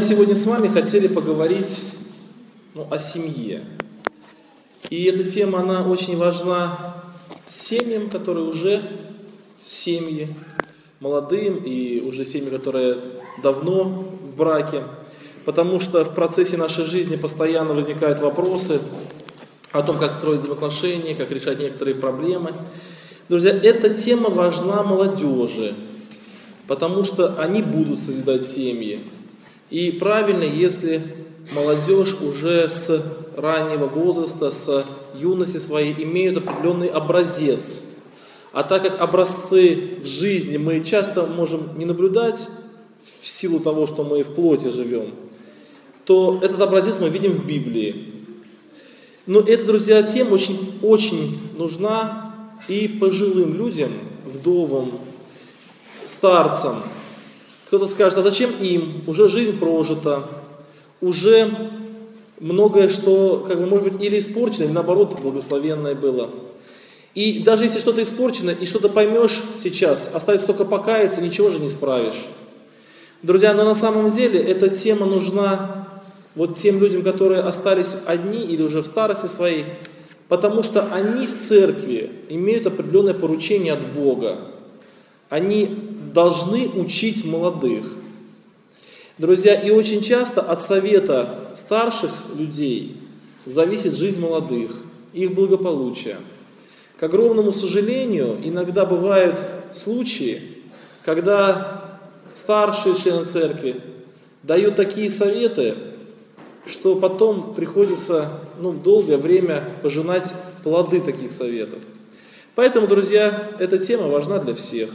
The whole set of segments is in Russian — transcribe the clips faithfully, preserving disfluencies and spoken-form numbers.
сегодня с вами хотели поговорить ну, о семье. И эта тема, она очень важна семьям, которые уже семьи, молодым и уже семьи, которые давно в браке. Потому что в процессе нашей жизни постоянно возникают вопросы о том, как строить взаимоотношения, как решать некоторые проблемы. Друзья, эта тема важна молодежи, потому что они будут созидать семьи. И правильно, если молодежь уже с раннего возраста, с юности своей имеют определенный образец. А так как образцы в жизни мы часто можем не наблюдать в силу того, что мы в плоти живем, то этот образец мы видим в Библии. Но эта, друзья, тема очень, очень нужна и пожилым людям, вдовам, старцам. Кто-то скажет, а зачем им? Уже жизнь прожита, уже многое, что, как бы, может быть, или испорчено, или наоборот, благословенное было. И даже если что-то испорчено, и что-то поймешь сейчас, остается только покаяться, ничего же не справишь. Друзья, но на самом деле эта тема нужна вот тем людям, которые остались одни или уже в старости своей, потому что они в церкви имеют определенное поручение от Бога. Они должны учить молодых. Друзья, и очень часто от совета старших людей зависит жизнь молодых, их благополучие. К огромному сожалению, иногда бывают случаи, когда старшие члены церкви дают такие советы, что потом приходится ну, долгое время пожинать плоды таких советов. Поэтому, друзья, эта тема важна для всех.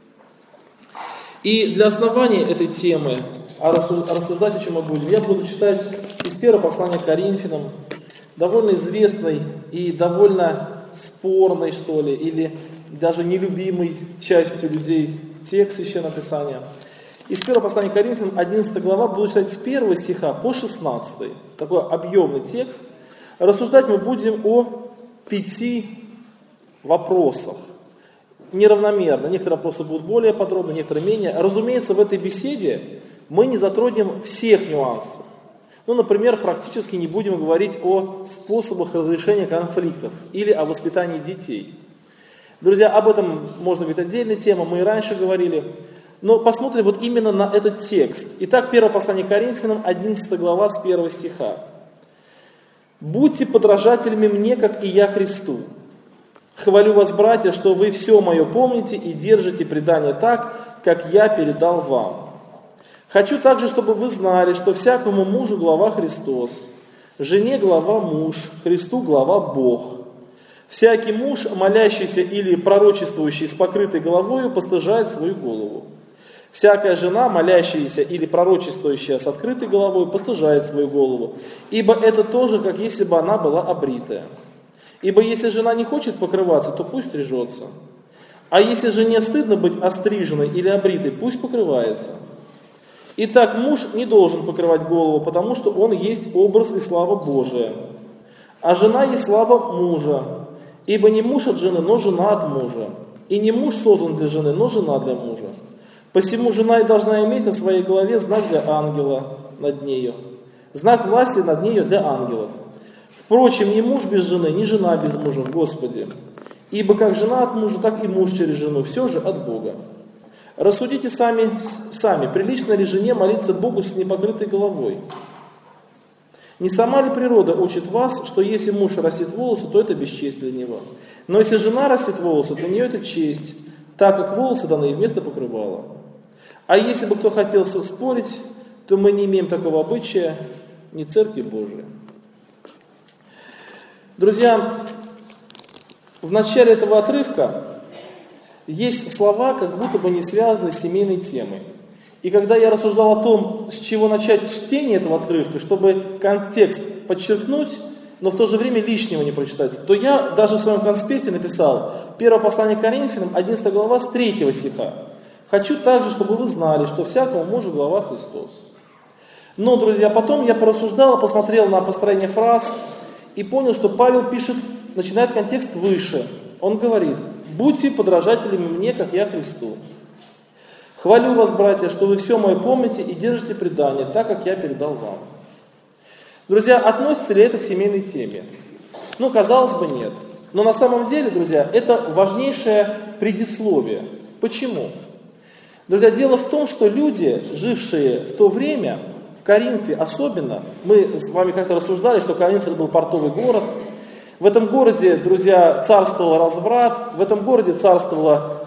И для основания этой темы, а рассуждать о чем мы будем, я буду читать из первого послания к Коринфянам, довольно известной и довольно спорной, что ли, или даже нелюбимой частью людей текст Священного Писания. Из первого послания к Коринфянам, одиннадцатая глава, буду читать с первого стиха по шестнадцатый. Такой объемный текст. Рассуждать мы будем о пяти вопросах. Неравномерно. Некоторые вопросы будут более подробно, некоторые менее. Разумеется, в этой беседе мы не затронем всех нюансов. Ну, например, практически не будем говорить о способах разрешения конфликтов или о воспитании детей. Друзья, об этом можно говорить отдельная тема, мы и раньше говорили. Но посмотрим вот именно на этот текст. Итак, первое послание к Коринфянам, одиннадцатая глава, с первого стиха. «Будьте подражателями мне, как и я Христу. Хвалю вас, братья, что вы все мое помните и держите предание так, как я передал вам. Хочу также, чтобы вы знали, что всякому мужу глава Христос, жене глава муж, Христу глава Бог. Всякий муж, молящийся или пророчествующий с покрытой головою, постыжает свою голову. Всякая жена, молящаяся или пророчествующая с открытой головой, постыжает свою голову, ибо это тоже, как если бы она была обритая. Ибо если жена не хочет покрываться, то пусть стрижется. А если жене стыдно быть остриженной или обритой, пусть покрывается. Итак, муж не должен покрывать голову, потому что он есть образ и слава Божия. А жена есть слава мужа. Ибо не муж от жены, но жена от мужа. И не муж создан для жены, но жена для мужа. Посему жена и должна иметь на своей голове знак для ангела над нею. Знак власти над нею для ангелов. Впрочем, ни муж без жены, ни жена без мужа в Господе. Ибо как жена от мужа, так и муж через жену, все же от Бога. Рассудите сами, сами, прилично ли жене молиться Богу с непокрытой головой? Не сама ли природа учит вас, что если муж растит волосы, то это бесчесть для него? Но если жена растит волосы, для нее это честь, так как волосы даны ей вместо покрывала. А если бы кто хотел спорить, то мы не имеем такого обычая, ни Церкви Божией. Друзья, в начале этого отрывка есть слова, как будто бы не связаны с семейной темой. И когда я рассуждал о том, с чего начать чтение этого отрывка, чтобы контекст подчеркнуть, но в то же время лишнего не прочитать, то я даже в своем конспекте написал первое послание к Коринфянам, одиннадцатая глава, с третьего стиха. Хочу также, чтобы вы знали, что всякому мужу глава Христос. Но, друзья, потом я порассуждал, посмотрел на построение фраз и понял, что Павел пишет, начинает контекст выше. Он говорит: «Будьте подражателями мне, как я Христу». Хвалю вас, братья, что вы все мое помните и держите предание, так как я передал вам. Друзья, относится ли это к семейной теме? Ну, казалось бы, нет. Но на самом деле, друзья, это важнейшее предисловие. Почему? Друзья, дело в том, что люди, жившие в то время, в Коринфе особенно, мы с вами как-то рассуждали, что Коринф это был портовый город. В этом городе, друзья, царствовал разврат, в этом городе царствовало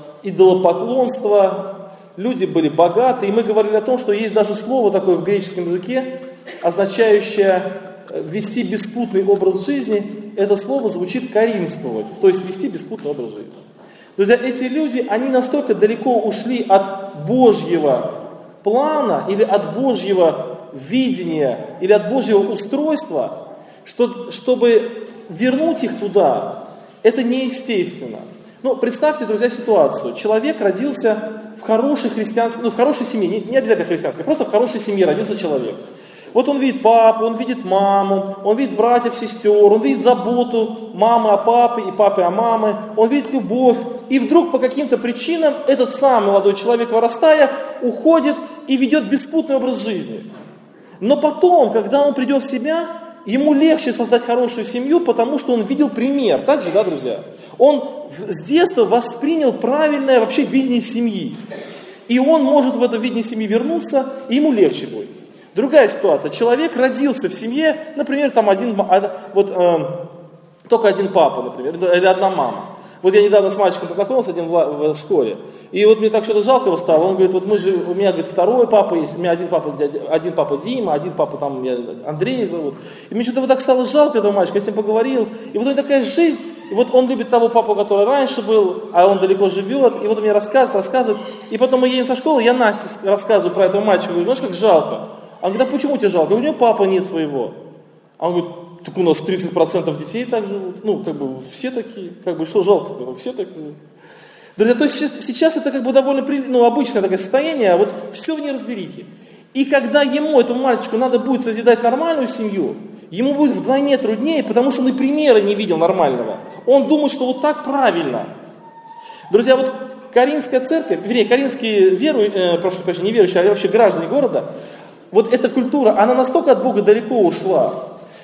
идолопоклонство, люди были богаты, и мы говорили о том, что есть даже слово такое в греческом языке, означающее вести беспутный образ жизни. Это слово звучит коринфствовать, то есть вести беспутный образ жизни. Друзья, эти люди, они настолько далеко ушли от Божьего плана или от Божьего видения или от Божьего устройства, что, чтобы вернуть их туда, это неестественно. Ну, представьте, друзья, ситуацию. Человек родился в хорошей христианской, ну, в хорошей семье, не, не обязательно христианской, просто в хорошей семье родился человек. Вот он видит папу, он видит маму, он видит братьев, сестер, он видит заботу мамы о папе и папы о маме, он видит любовь. И вдруг по каким-то причинам этот сам молодой человек, вырастая, уходит и ведет беспутный образ жизни. Но потом, когда он придет в себя, ему легче создать хорошую семью, потому что он видел пример. Так же, да, друзья? Он с детства воспринял правильное вообще видение семьи. И он может в это видение семьи вернуться, и ему легче будет. Другая ситуация. Человек родился в семье, например, там один, вот, э, только один папа, например, или одна мама. Вот я недавно с мальчиком познакомился один в, в, в школе, и вот мне так что-то жалко его стало. Он говорит, вот мы же, у меня, говорит, второй папа есть, у меня один папа, дядя, один папа Дима, один папа там, меня Андрей зовут. И мне что-то вот так стало жалко этого мальчика, я с ним поговорил. И вот у него такая жизнь, и вот он любит того папу, который раньше был, а он далеко живет, и вот он мне рассказывает, рассказывает. И потом мы едем со школы, я Насте рассказываю про этого мальчика, говорю, знаешь, как жалко. А говорит, а почему тебе жалко? У него папа нет своего. А он говорит, так у нас тридцать процентов детей так живут. Ну, как бы все такие. Как бы что жалко-то? Ну, все такие. Друзья, то есть сейчас, сейчас это как бы довольно ну, обычное такое состояние, а вот все в неразберихе. И когда ему, этому мальчику, надо будет созидать нормальную семью, ему будет вдвойне труднее, потому что он и примера не видел нормального. Он думает, что вот так правильно. Друзья, вот Каримская церковь, вернее, каримские веру, э, прошу прощения, не верующие, а вообще граждане города, вот эта культура, она настолько от Бога далеко ушла,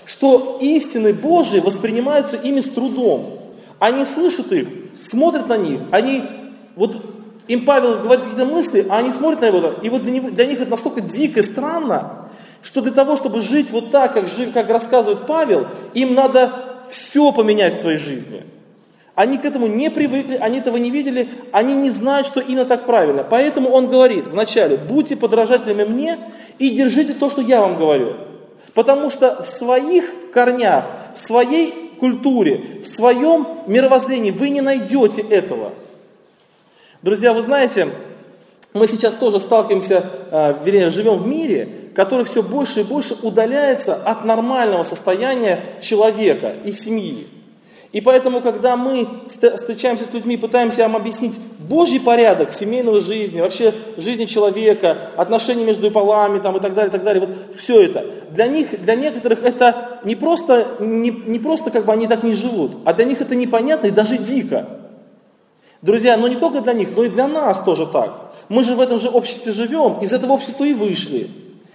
что истины Божии воспринимаются ими с трудом. Они слышат их, смотрят на них, они, вот им Павел говорит какие-то мысли, а они смотрят на его, и вот для, него, для них это настолько дико и странно, что для того, чтобы жить вот так, как, жив, как рассказывает Павел, им надо все поменять в своей жизни. Они к этому не привыкли, они этого не видели, они не знают, что именно так правильно. Поэтому он говорит вначале, будьте подражателями мне и держите то, что я вам говорю. Потому что в своих корнях, в своей культуре, в своем мировоззрении вы не найдете этого. Друзья, вы знаете, мы сейчас тоже сталкиваемся, вернее, живем в мире, который все больше и больше удаляется от нормального состояния человека и семьи. И поэтому, когда мы встречаемся с людьми, пытаемся им объяснить Божий порядок семейной жизни, вообще жизни человека, отношения между полами там, и так далее, и так далее, вот все это, для них, для некоторых это не просто, не, не просто как бы они так не живут, а для них это непонятно и даже дико. Друзья, но не только для них, но и для нас тоже так. Мы же в этом же обществе живем, из этого общества и вышли.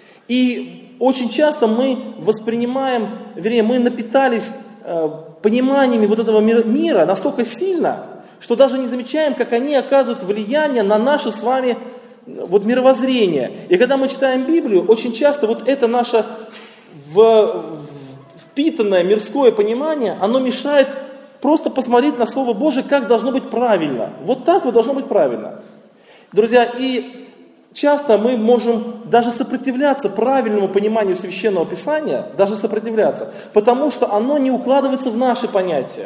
И очень часто мы воспринимаем, вернее, мы напитались э, пониманиями вот этого мира, мира настолько сильно, что даже не замечаем, как они оказывают влияние на наше с вами вот мировоззрение. И когда мы читаем Библию, очень часто вот это наше в, в, впитанное мирское понимание, оно мешает просто посмотреть на Слово Божие, как должно быть правильно. Вот так вот должно быть правильно. Друзья, и часто мы можем даже сопротивляться правильному пониманию Священного Писания, даже сопротивляться, потому что оно не укладывается в наши понятия.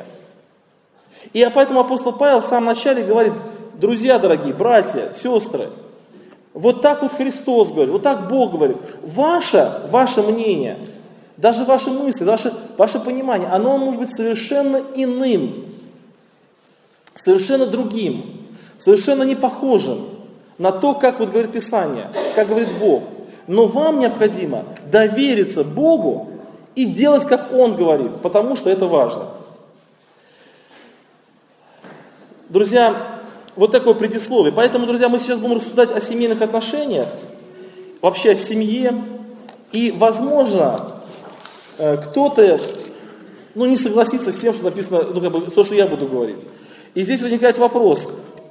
И поэтому апостол Павел в самом начале говорит, друзья дорогие, братья, сестры, вот так вот Христос говорит, вот так Бог говорит. Ваше, ваше мнение, даже ваши мысли, ваше, ваше понимание, оно может быть совершенно иным, совершенно другим, совершенно не похожим на то, как вот говорит Писание, как говорит Бог. Но вам необходимо довериться Богу и делать, как Он говорит, потому что это важно. Друзья, Вот такое предисловие. Поэтому, друзья, мы сейчас будем рассуждать о семейных отношениях, вообще о семье. И, возможно, кто-то ну, не согласится с тем, что написано, ну, как бы, то, что я буду говорить. И здесь возникает вопрос.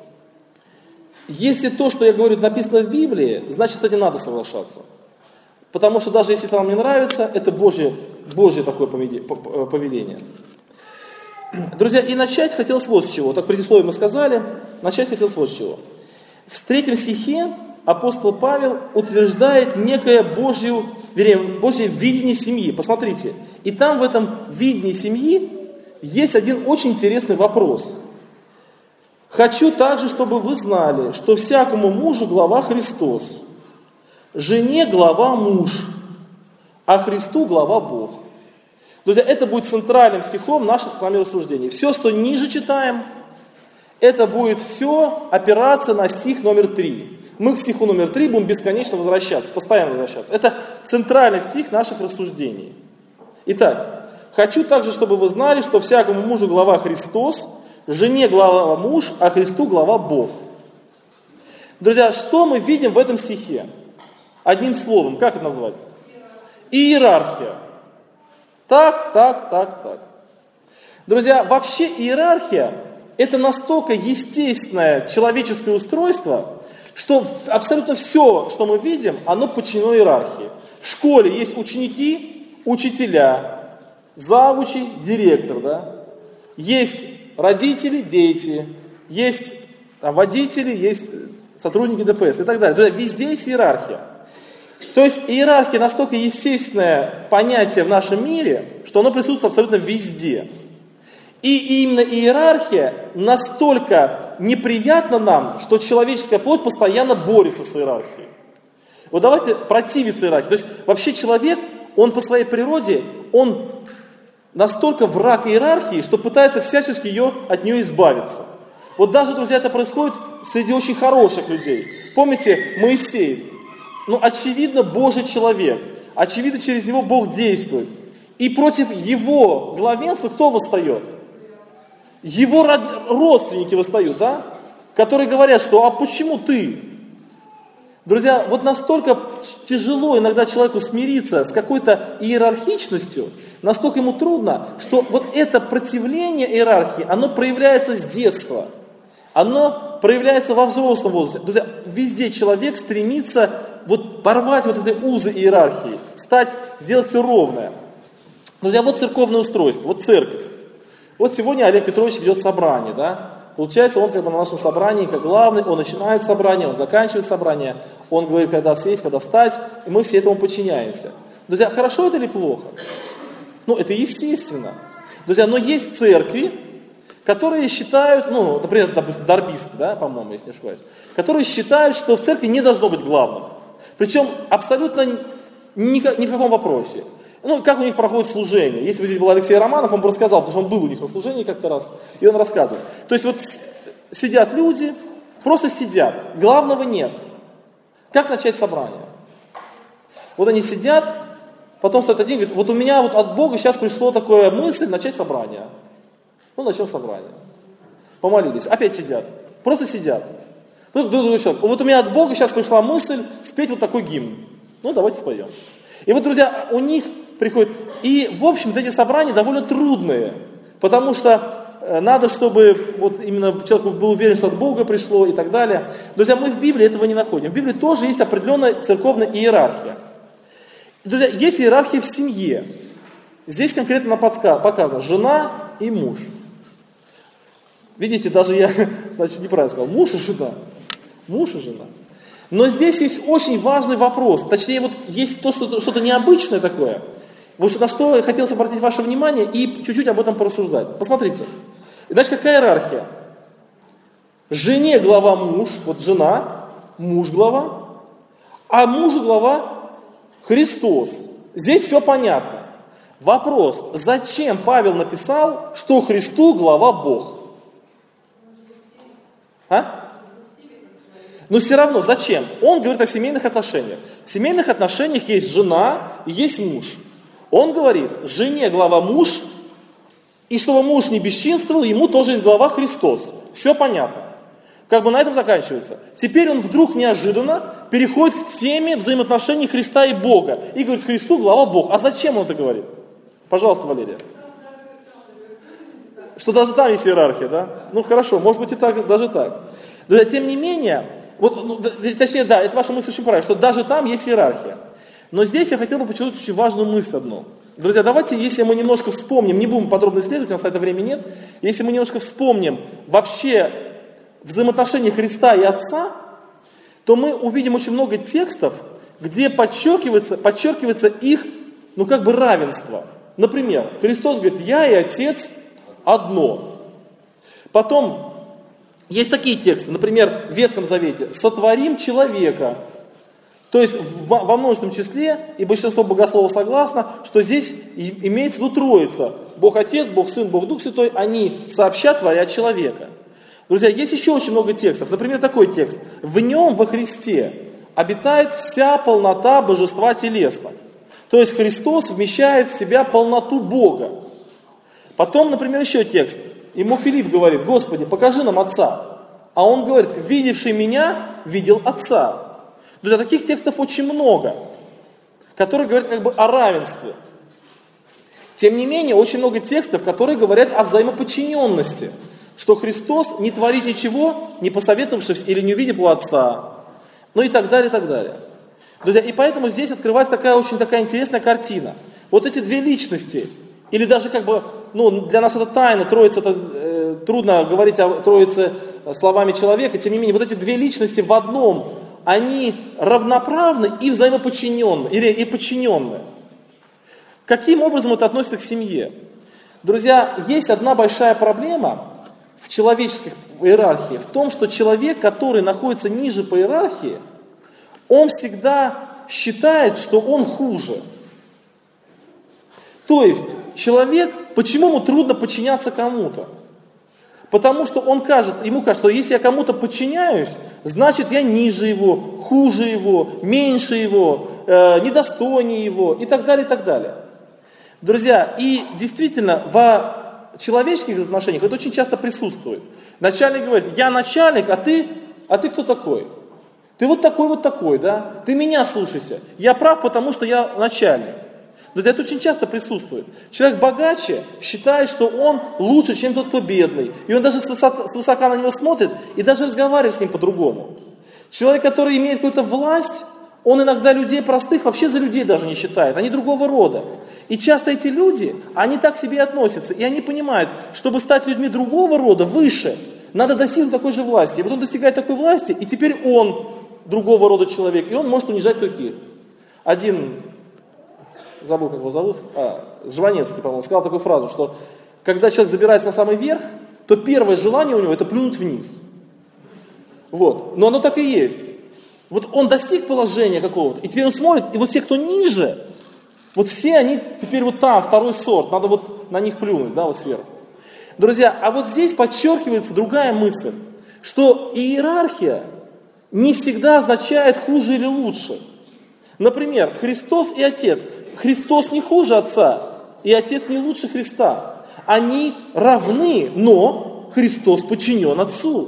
Если то, что я говорю, написано в Библии, значит, с этим надо соглашаться. Потому что даже если это нам не нравится, это Божье, Божье такое повеление. Друзья, и начать хотелось вот с чего. Так предисловие мы сказали, начать хотелось вот с чего. В третьем стихе апостол Павел утверждает некое Божье, вернее, Божье видение семьи. Посмотрите, и там в этом видении семьи есть один очень интересный вопрос. «Хочу также, чтобы вы знали, что всякому мужу глава Христос, жене глава муж, а Христу глава Бог». Друзья, это будет центральным стихом наших с вами рассуждений. Все, что ниже читаем, это будет все опираться на стих номер три. Мы к стиху номер три будем бесконечно возвращаться, постоянно возвращаться. Это центральный стих наших рассуждений. Итак, «Хочу также, чтобы вы знали, что всякому мужу глава Христос, жене глава муж, а Христу глава Бог». Друзья, что мы видим в этом стихе? Одним словом, как это называется? Иерархия. Так, так, так, так. Друзья, вообще иерархия – это настолько естественное человеческое устройство, что абсолютно все, что мы видим, оно подчинено иерархии. В школе есть ученики, учителя, завучи, директор, да? Есть родители, дети, есть водители, есть сотрудники ДПС и так далее. Друзья, везде есть иерархия. То есть иерархия настолько естественное понятие в нашем мире, что оно присутствует абсолютно везде. И именно иерархия настолько неприятна нам, что человеческая плоть постоянно борется с иерархией. Вот давайте противиться иерархии. То есть вообще человек, он по своей природе, он настолько враг иерархии, что пытается всячески ее, от нее избавиться. Вот даже, друзья, это происходит среди очень хороших людей. Помните, Моисей? Ну, очевидно, Божий человек. Очевидно, через него Бог действует. И против его главенства кто восстает? Его родственники восстают, да? Которые говорят, что а почему ты? Друзья, вот настолько тяжело иногда человеку смириться с какой-то иерархичностью, настолько ему трудно, что вот это противление иерархии, оно проявляется с детства. Оно проявляется во взрослом возрасте. Друзья, везде человек стремится вот порвать вот эти узы иерархии, стать, сделать все ровное. Друзья, вот церковное устройство, вот церковь. Вот сегодня Олег Петрович ведет собрание, да? Получается, он как бы на нашем собрании, как главный, он начинает собрание, он заканчивает собрание, он говорит, когда сесть, когда встать, и мы все этому подчиняемся. Друзья, хорошо это или плохо? Ну, это естественно. Друзья, но есть церкви, которые считают, ну, например, допустим, дарбисты, да, по-моему, если не ошибаюсь, которые считают, что в церкви не должно быть главных. Причем абсолютно ни, ни в каком вопросе. Ну, как у них проходит служение. Если бы здесь был Алексей Романов, он бы рассказал, потому что он был у них на служении как-то раз, и он рассказывал. То есть вот сидят люди, просто сидят, главного нет. Как начать собрание? Вот они сидят, потом стоит один и говорит, вот у меня вот от Бога сейчас пришло такое мысль начать собрание. Ну, начнем собрание. Помолились, опять сидят, просто сидят. Ну, вот у меня от Бога сейчас пришла мысль спеть вот такой гимн. Ну, давайте споем. И вот, друзья, у них приходит... И, в общем-то, эти собрания довольно трудные, потому что надо, чтобы вот именно человек был уверен, что от Бога пришло и так далее. Друзья, мы в Библии этого не находим. В Библии тоже есть определенная церковная иерархия. Друзья, есть иерархия в семье. Здесь конкретно нам показано жена и муж. Видите, даже я, значит, неправильно сказал, муж и жена. Муж и жена. Но здесь есть очень важный вопрос. Точнее, вот есть то, что, что-то необычное такое. Вот на что я хотел обратить ваше внимание и чуть-чуть об этом порассуждать. Посмотрите. Значит, какая иерархия? Жене глава муж, вот жена, муж глава, а мужу глава Христос. Здесь все понятно. Вопрос, зачем Павел написал, что Христу глава Бог? А? Но все равно, зачем? Он говорит о семейных отношениях. В семейных отношениях есть жена и есть муж. Он говорит, жене глава муж, и чтобы муж не бесчинствовал, ему тоже есть глава Христос. Все понятно. Как бы на этом заканчивается. Теперь он вдруг неожиданно переходит к теме взаимоотношений Христа и Бога. И говорит, Христу глава Бог. А зачем он это говорит? Пожалуйста, Валерия. Что даже там есть иерархия, да? Ну хорошо, может быть и так, даже так. Но тем не менее, вот, ну, точнее, да, это ваша мысль очень правильная, что даже там есть иерархия. Но здесь я хотел бы подчеркнуть очень важную мысль одну. Друзья, давайте, если мы немножко вспомним, не будем подробно исследовать, у нас на это времени нет, если мы немножко вспомним вообще взаимоотношения Христа и Отца, то мы увидим очень много текстов, где подчеркивается, подчеркивается их, ну как бы равенство. Например, Христос говорит, я и Отец одно. Потом есть такие тексты, например, в Ветхом Завете, сотворим человека. То есть во множественном числе, и большинство богословов согласно, что здесь имеется в виду Троица. Бог Отец, Бог Сын, Бог Дух Святой, они сообща творят человека. Друзья, есть еще очень много текстов. Например, такой текст. В нем, во Христе, обитает вся полнота божества телесно. То есть Христос вмещает в себя полноту Бога. Потом, например, еще текст. Ему Филипп говорит, Господи, покажи нам Отца. А он говорит, видевший меня, видел Отца. Друзья, таких текстов очень много, которые говорят как бы о равенстве. Тем не менее, очень много текстов, которые говорят о взаимоподчиненности. Что Христос не творит ничего, не посоветовавшись или не увидев у Отца. Ну и так далее, и так далее. Друзья, и поэтому здесь открывается такая очень такая интересная картина. Вот эти две личности, или даже как бы, ну для нас это тайна, Троица, это э, трудно говорить о Троице словами человека, тем не менее, вот эти две личности в одном, они равноправны и взаимоподчиненны, или и подчиненны. Каким образом это относится к семье? Друзья, есть одна большая проблема в человеческих иерархии, в том, что человек, который находится ниже по иерархии, он всегда считает, что он хуже. То есть человек, почему ему трудно подчиняться кому-то? Потому что он кажется, ему кажется, что если я кому-то подчиняюсь, значит я ниже его, хуже его, меньше его, э, недостойнее его и так далее, и так далее. Друзья, и действительно в человеческих отношениях это очень часто присутствует. Начальник говорит, я начальник, а ты, а ты кто такой? Ты вот такой, вот такой, да? Ты меня слушайся. Я прав, потому что я начальник. Но это очень часто присутствует. Человек богаче считает, что он лучше, чем тот, кто бедный. И он даже свысока, свысока на него смотрит и даже разговаривает с ним по-другому. Человек, который имеет какую-то власть, он иногда людей простых вообще за людей даже не считает. Они другого рода. И часто эти люди, они так к себе относятся. И они понимают, чтобы стать людьми другого рода, выше, надо достигнуть такой же власти. И вот он достигает такой власти, и теперь он другого рода человек. И он может унижать других. Один... забыл, как его зовут, а, Жванецкий, по-моему, сказал такую фразу, что когда человек забирается на самый верх, то первое желание у него это плюнуть вниз. Вот. Но оно так и есть. Вот он достиг положения какого-то, и теперь он смотрит, и вот все, кто ниже, вот все они теперь вот там, второй сорт, надо вот на них плюнуть, да, вот сверху. Друзья, а вот здесь подчеркивается другая мысль, что иерархия не всегда означает хуже или лучше. Например, Христос и Отец. Христос не хуже Отца, и Отец не лучше Христа. Они равны, но Христос подчинен Отцу.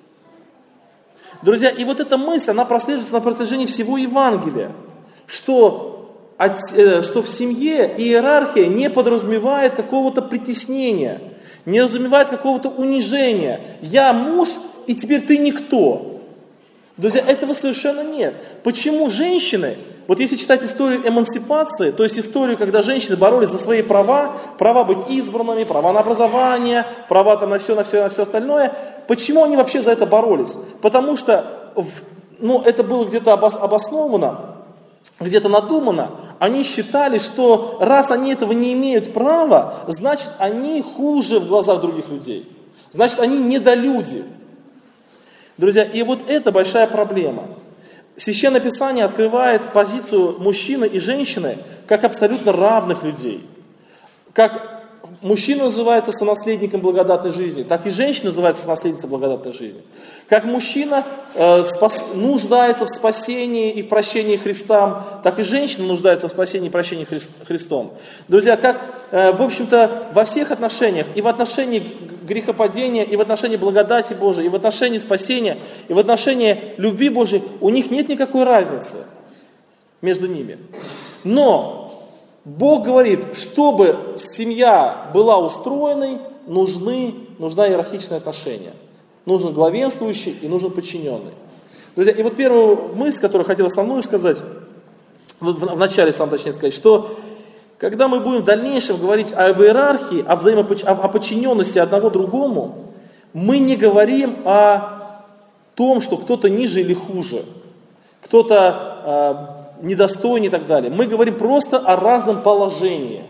Друзья, и вот эта мысль, она прослеживается на протяжении всего Евангелия, что, что в семье иерархия не подразумевает какого-то притеснения, не подразумевает какого-то унижения. Я муж, и теперь ты никто. Друзья, этого совершенно нет. Почему женщины, вот если читать историю эмансипации, то есть историю, когда женщины боролись за свои права, права быть избранными, права на образование, права там на все, на все, на все остальное, почему они вообще за это боролись? Потому что ну, это было где-то обосновано, где-то надумано, они считали, что раз они этого не имеют права, значит они хуже в глазах других людей, значит они недолюди. Друзья, и вот это большая проблема. Священное Писание открывает позицию мужчины и женщины как абсолютно равных людей. Как мужчина называется сонаследником благодатной жизни, так и женщина называется сонаследницей благодатной жизни. Как мужчина э, спас, нуждается в спасении и в прощении Христом, так и женщина нуждается в спасении и прощении Хри- Христом. Друзья, как, э, в общем-то, во всех отношениях, и в отношении грехопадения, и в отношении благодати Божией, и в отношении спасения, и в отношении любви Божией, у них нет никакой разницы между ними. Но Бог говорит, чтобы семья была устроенной, нужны, нужна иерархичное отношение. Нужен главенствующий и нужен подчиненный. Друзья, и вот первую мысль, которую хотел основную сказать, в, в, в начале сам точнее сказать, что когда мы будем в дальнейшем говорить об иерархии, о, взаимопоч... о подчиненности одного другому, мы не говорим о том, что кто-то ниже или хуже, кто-то э, недостойный и так далее. Мы говорим просто о разном положении,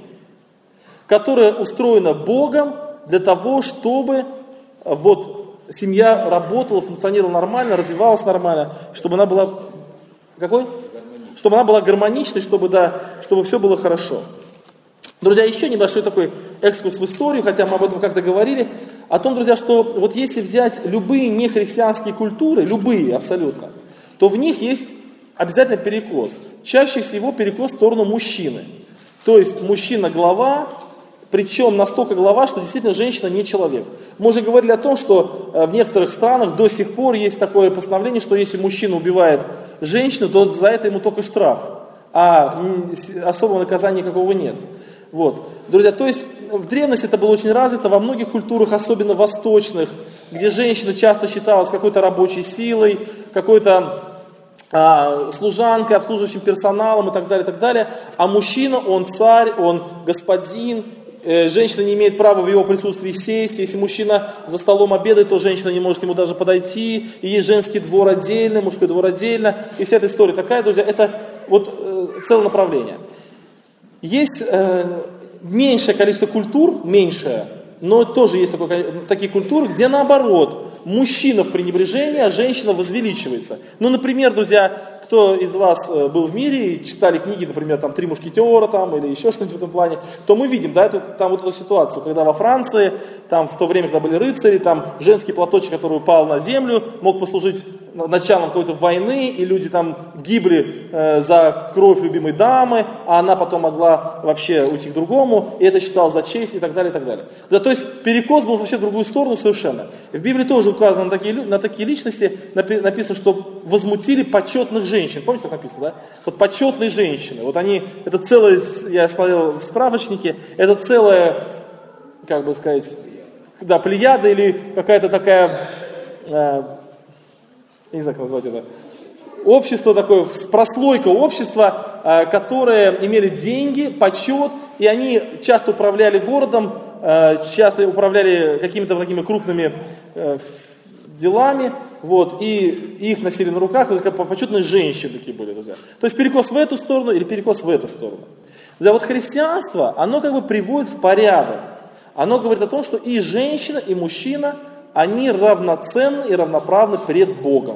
которое устроено Богом для того, чтобы вот, семья работала, функционировала нормально, развивалась нормально, чтобы она была какой? Чтобы она была гармоничной, чтобы, да, чтобы все было хорошо. Друзья, еще небольшой такой экскурс в историю, хотя мы об этом как-то говорили, о том, друзья, что вот если взять любые нехристианские культуры, любые абсолютно, то в них есть обязательно перекос. Чаще всего перекос в сторону мужчины. То есть мужчина глава, причем настолько глава, что действительно женщина не человек. Мы уже говорили о том, что в некоторых странах до сих пор есть такое постановление, что если мужчина убивает женщину, то за это ему только штраф, а особого наказания никакого нет. Вот. Друзья, то есть в древности это было очень развито, во многих культурах, особенно восточных, где женщина часто считалась какой-то рабочей силой, какой-то а, служанкой, обслуживающим персоналом и так далее, и так далее. А мужчина, он царь, он господин, э, женщина не имеет права в его присутствии сесть. Если мужчина за столом обедает, то женщина не может к нему даже подойти. И есть женский двор отдельно, мужской двор отдельно. И вся эта история такая, друзья, это вот э, целое направление. Есть э, меньшее количество культур, меньшее, но тоже есть такое, такие культуры, где наоборот, мужчина в пренебрежении, а женщина возвеличивается. Ну, например, друзья, кто из вас был в мире и читали книги, например, там «Три мушкетера» там, или еще что-нибудь в этом плане, то мы видим, да, эту, там вот эту ситуацию, когда во Франции, там в то время, когда были рыцари, там женский платочек, который упал на землю, мог послужить началом какой-то войны, и люди там гибли э, за кровь любимой дамы, а она потом могла вообще уйти к другому, и это считалось за честь и так далее, и так далее. Да, то есть перекос был вообще в другую сторону совершенно. В Библии тоже указано на такие, на такие личности, написано, что возмутили почетных женщин. Помните, как написано, да? Вот почетные женщины, вот они, это целое, я смотрел в справочнике, это целая, как бы сказать, да, плеяда или какая-то такая, э, я не знаю, как назвать это, общество такое, прослойка общества, э, которые имели деньги, почет, и они часто управляли городом, э, часто управляли какими-то такими крупными э, делами, вот, и их носили на руках, это как почетные женщины такие были, друзья. То есть перекос в эту сторону или перекос в эту сторону. Да, вот христианство, оно как бы приводит в порядок. Оно говорит о том, что и женщина, и мужчина, они равноценны и равноправны пред Богом.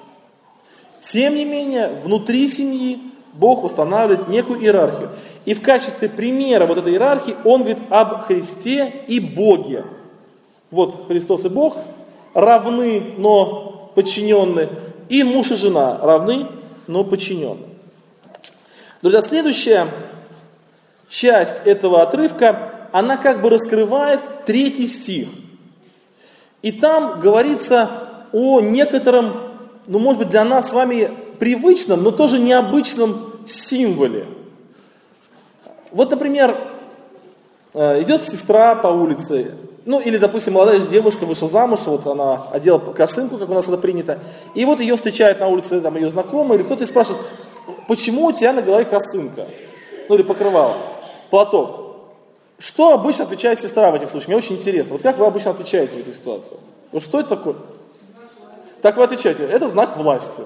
Тем не менее, внутри семьи Бог устанавливает некую иерархию. И в качестве примера вот этой иерархии Он говорит об Христе и Боге. Вот Христос и Бог равны, но подчиненны. И муж и жена равны, но подчиненны. Друзья, следующая часть этого отрывка, она как бы раскрывает третий стих. И там говорится о некотором, ну, может быть, для нас с вами привычном, но тоже необычном символе. Вот, например, идет сестра по улице, ну, или, допустим, молодая девушка вышла замуж, вот она одела косынку, как у нас это принято, и вот ее встречают на улице, там, ее знакомые, или кто-то и спрашивает, почему у тебя на голове косынка? Ну, или покрывало, платок. Что обычно отвечает сестра в этих случаях? Мне очень интересно. Вот как вы обычно отвечаете в этой ситуации? Вот что это такое? Так вы отвечаете. Это знак власти.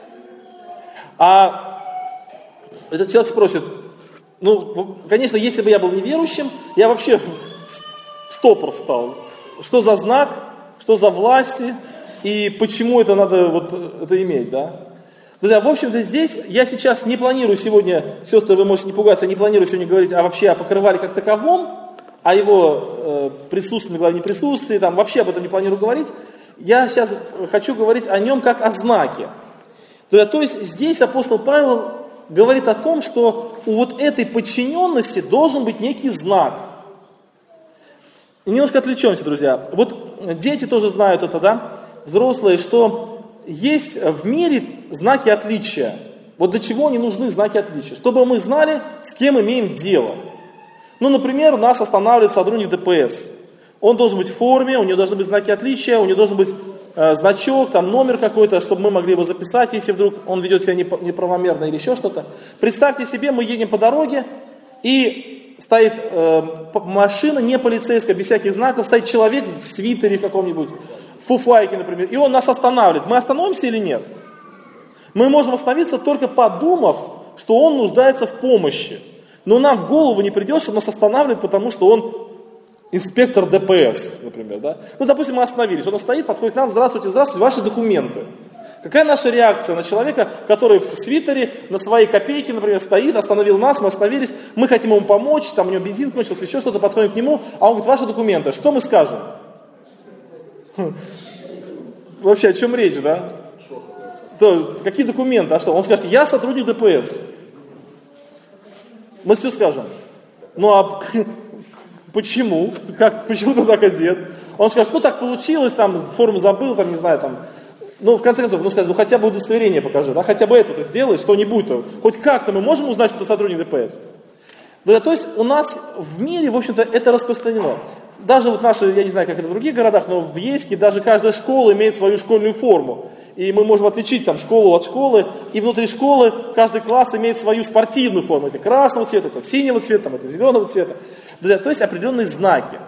А этот человек спросит, ну, конечно, если бы я был неверующим, я вообще в стопор встал. Что за знак? Что за власти? И почему это надо вот это иметь, да? Друзья, в общем-то здесь я сейчас не планирую сегодня, сестры, вы можете не пугаться, я не планирую сегодня говорить а вообще о покрывале как таковом, о его э, присутствии, на главном присутствии, там вообще об этом не планирую говорить. Я сейчас хочу говорить о нем как о знаке. Друзья, то есть здесь апостол Павел говорит о том, что у вот этой подчиненности должен быть некий знак. немножко отвлечемся, друзья. Вот дети тоже знают это, да, взрослые, что есть в мире знаки отличия. Вот для чего они нужны знаки отличия? Чтобы мы знали, с кем имеем дело. Ну, например, нас останавливает сотрудник ДПС. Он должен быть в форме, у него должны быть знаки отличия, у него должен быть э, значок, там номер какой-то, чтобы мы могли его записать, если вдруг он ведет себя неправомерно или еще что-то. Представьте себе, мы едем по дороге, и стоит э, машина не полицейская, без всяких знаков, стоит человек в свитере в каком-нибудь, в фуфайке, например, и он нас останавливает. Мы остановимся или нет? Мы можем остановиться, только подумав, что он нуждается в помощи. Но нам в голову не придет, что нас останавливает, потому что он инспектор ДПС, например, да? Ну, допустим, мы остановились, он стоит, подходит к нам: здравствуйте, здравствуйте, ваши документы. Какая наша реакция на человека, который в свитере, на своей копейке, например, стоит, остановил нас, мы остановились, мы хотим ему помочь, там у него бензин кончился, еще что-то, подходим к нему, а он говорит: ваши документы. Что мы скажем? Вообще, о чем речь, да? То, какие документы? А что? Он скажет: я сотрудник ДПС. Мы все скажем. Ну, а почему? Как, почему ты так одет? Он скажет: ну так получилось, там форму забыл, там не знаю, там. Ну, в конце концов, ну скажет: ну хотя бы удостоверение покажи, да, хотя бы это ты сделай, что-нибудь-то. Хоть как-то мы можем узнать, что ты сотрудник ДПС. Да, то есть у нас в мире, в общем-то, это распространено. Даже вот наши, я не знаю, как это в других городах, но в Ейске даже каждая школа имеет свою школьную форму. И мы можем отличить там школу от школы, и внутри школы каждый класс имеет свою спортивную форму. Это красного цвета, это синего цвета, там, это зеленого цвета. Друзья, то есть определенные знаки.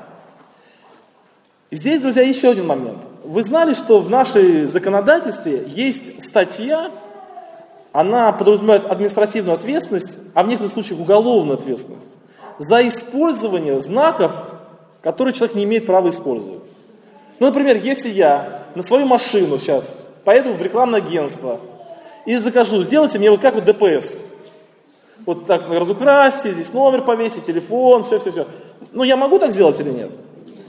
Здесь, друзья, еще один момент. Вы знали, что в нашей законодательстве есть статья, она подразумевает административную ответственность, а в некоторых случаях уголовную ответственность за использование знаков, которые человек не имеет права использовать. Ну, например, если я на свою машину сейчас поеду в рекламное агентство и закажу: сделайте мне вот как вот ДПС. Вот так разукрасьте, здесь номер повесить, телефон, все-все-все. Ну, я могу так сделать или нет?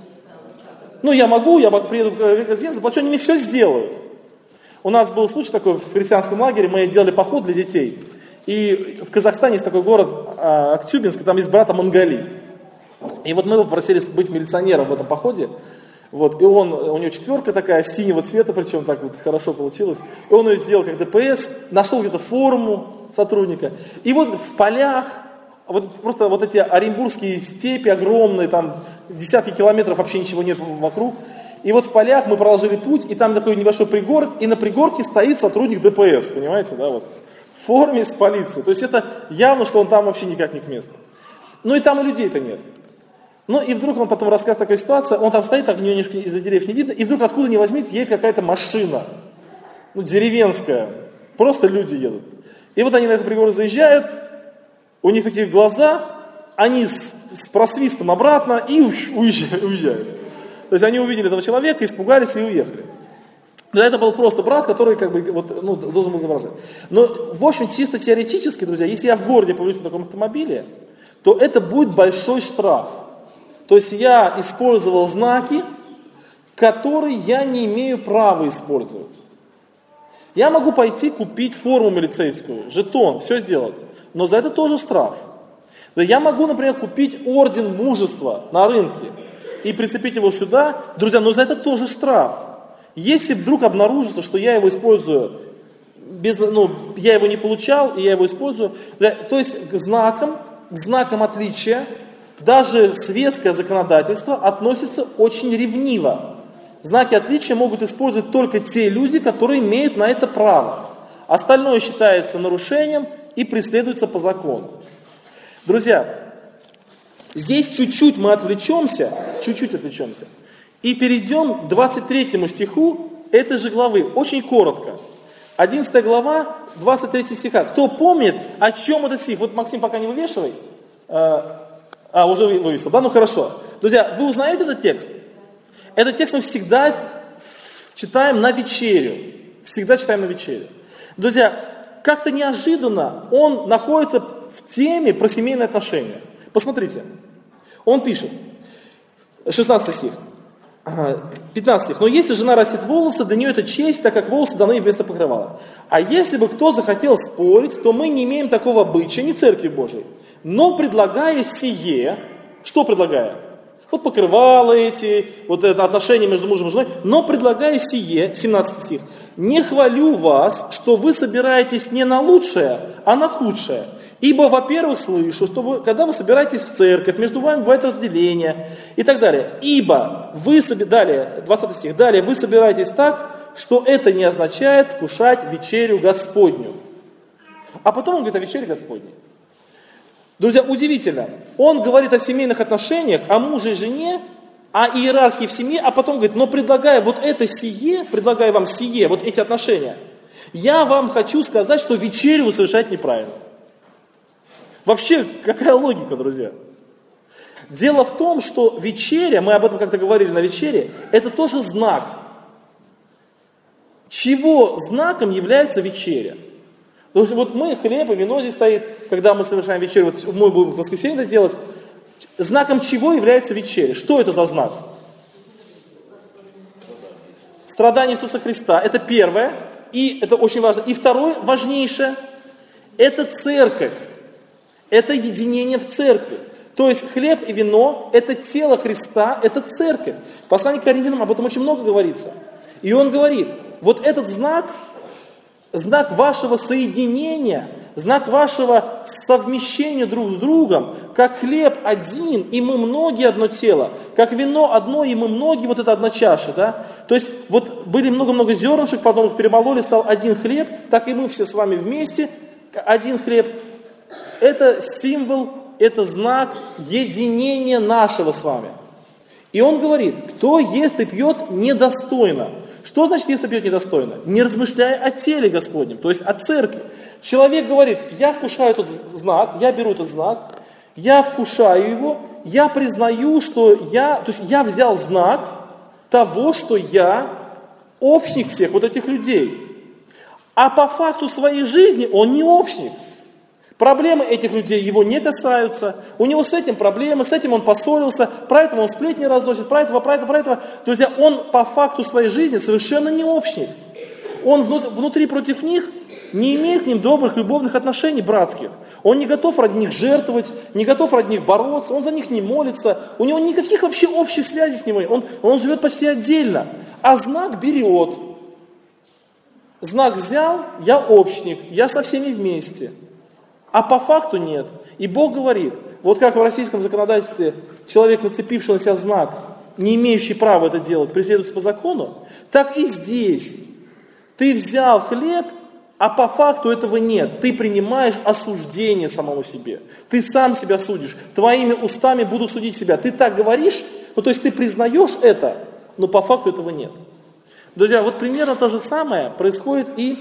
Ну, я могу, я приеду в агентство, заплачу, они мне все сделают. У нас был случай такой в христианском лагере, мы делали поход для детей. И в Казахстане есть такой город Актюбинск, там есть брата Мангали. И вот мы его попросили быть милиционером в этом походе. Вот, и он, у него четверка такая, синего цвета, причем так вот хорошо получилось. И он ее сделал как ДПС, нашел где-то форму сотрудника. И вот в полях, вот просто вот эти оренбургские степи огромные, там десятки километров вообще ничего нет вокруг. И вот в полях мы проложили путь, и там такой небольшой пригорок, и на пригорке стоит сотрудник ДПС, понимаете, да, вот, в форме с полицией. То есть это явно, что он там вообще никак не к месту. Ну и там и людей-то нет. Ну и вдруг он потом рассказывает такая ситуация, он там стоит, так в нее немножко из-за деревьев не видно, и вдруг откуда ни возьмите едет какая-то машина, ну деревенская, просто люди едут. И вот они на этот пригорок заезжают, у них такие глаза, они с, с просвистом обратно и уезжают. уезжают. То есть они увидели этого человека, испугались и уехали. Но это был просто брат, который как бы вот, ну, должен был изображать. Но в общем чисто теоретически, друзья, если я в городе появлюсь на таком автомобиле, то это будет большой штраф. То есть я использовал знаки, которые я не имею права использовать. Я могу пойти купить форму милицейскую, жетон, все сделать, но за это тоже штраф. Я могу, например, купить орден мужества на рынке и прицепить его сюда, друзья, но за это тоже штраф. Если вдруг обнаружится, что я его использую, без, ну, я его не получал, и я его использую, да, то есть к знакам, к знакам отличия, даже светское законодательство относится очень ревниво. Знаки отличия могут использовать только те люди, которые имеют на это право. Остальное считается нарушением и преследуется по закону. Друзья, здесь чуть-чуть мы отвлечемся, чуть-чуть отвлечемся, и перейдем к двадцать третьему стиху этой же главы, очень коротко. одиннадцатая глава, двадцать третий стиха. Кто помнит, о чем это стих? Вот, Максим, пока не вывешивай. А, уже вывесил, да? Ну хорошо. Друзья, вы узнаете этот текст? Этот текст мы всегда читаем на вечерю. Всегда читаем на вечерю. Друзья, как-то неожиданно он находится в теме про семейные отношения. Посмотрите. Он пишет, шестнадцатый стих, пятнадцатый стих. Но если жена растит волосы, для нее это честь, так как волосы даны вместо покрывала. А если бы кто захотел спорить, то мы не имеем такого обычая, не церкви Божией. Но предлагая сие, что предлагая? Вот покрывало эти, вот это отношения между мужем и женой. Но предлагая сие, семнадцатый стих, не хвалю вас, что вы собираетесь не на лучшее, а на худшее. Ибо, во-первых, слышу, что вы, когда вы собираетесь в церковь, между вами бывает разделение и так далее. Ибо вы, далее, двадцатый стих, далее, вы собираетесь так, что это не означает вкушать вечерю Господню. А потом он говорит о вечере Господней. Друзья, удивительно. Он говорит о семейных отношениях, о муже и жене, о иерархии в семье, а потом говорит, но предлагая вот это сие, предлагая вам сие, вот эти отношения, я вам хочу сказать, что вечерю вы совершаете неправильно. Вообще, какая логика, друзья? Дело в том, что вечеря, мы об этом как-то говорили на вечере, это тоже знак. Чего знаком является вечеря? Потому что вот мы, хлеб и вино здесь стоит, когда мы совершаем вечерю, вот мы будем в воскресенье это делать. Знаком чего является вечеря? Что это за знак? Страдание Иисуса Христа. Это первое, и это очень важно. И второе, важнейшее, это церковь. Это единение в церкви. То есть хлеб и вино – это тело Христа, это церковь. В послании к Коринфянам об этом очень много говорится. И он говорит, вот этот знак, знак вашего соединения, знак вашего совмещения друг с другом, как хлеб один, и мы многие одно тело, как вино одно, и мы многие, вот это одна чаша, да? То есть вот были много-много зернышек, потом их перемололи, стал один хлеб, так и мы все с вами вместе, один хлеб. Это символ, это знак единения нашего с вами. И он говорит, кто ест и пьет недостойно. Что значит ест и пьет недостойно? Не размышляя о теле Господнем, то есть о церкви. Человек говорит, я вкушаю этот знак, я беру этот знак, я вкушаю его, я признаю, что я, то есть я взял знак того, что я общник всех вот этих людей. А по факту своей жизни он не общник. Проблемы этих людей его не касаются, у него с этим проблемы, с этим он поссорился, про этого он сплетни разносит, про этого, про этого, про этого. Друзья, он по факту своей жизни совершенно не общник. Он внутри против них не имеет к ним добрых любовных отношений братских. Он не готов ради них жертвовать, не готов ради них бороться, он за них не молится. У него никаких вообще общих связей с ними, он, он живет почти отдельно. А знак берет. Знак взял, я общник, я со всеми вместе. А по факту нет. И Бог говорит, вот как в российском законодательстве человек, нацепивший на себя знак, не имеющий права это делать, преследуется по закону, так и здесь. Ты взял хлеб, а по факту этого нет. Ты принимаешь осуждение самому себе. Ты сам себя судишь. Твоими устами буду судить себя. Ты так говоришь, ну то есть ты признаешь это, но по факту этого нет. Друзья, вот примерно то же самое происходит и,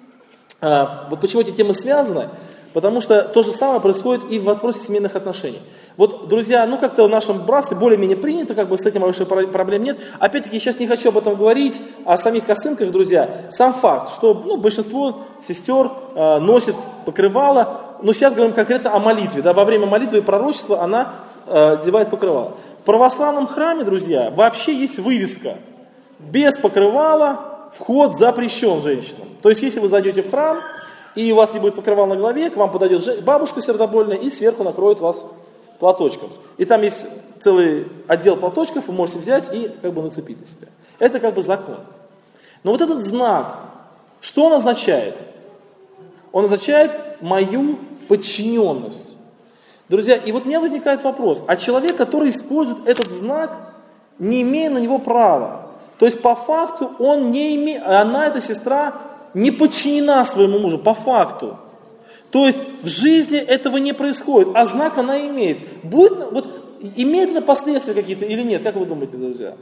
а, вот почему эти темы связаны, потому что то же самое происходит и в вопросе семейных отношений. Вот, друзья, ну как-то в нашем братстве более-менее принято, как бы с этим большой проблем нет. Опять-таки, я сейчас не хочу об этом говорить, о самих косынках, друзья. Сам факт, что ну, большинство сестер э, носит покрывало, но сейчас говорим конкретно о молитве. Да, во время молитвы и пророчества она э, одевает покрывало. В православном храме, друзья, вообще есть вывеска. Без покрывала вход запрещен женщинам. То есть, если вы зайдете в храм, и у вас не будет покрывала на голове, к вам подойдет бабушка сердобольная и сверху накроет вас платочком. И там есть целый отдел платочков, вы можете взять и как бы нацепить на себя. Это как бы закон. Но вот этот знак, что он означает? Он означает мою подчиненность. Друзья, и вот у меня возникает вопрос, а человек, который использует этот знак, не имея на него права, то есть по факту он не имеет, она, эта сестра, не подчинена своему мужу, по факту. То есть в жизни этого не происходит, а знак она имеет. Будет, вот, имеет это последствия какие-то или нет? Как вы думаете, друзья?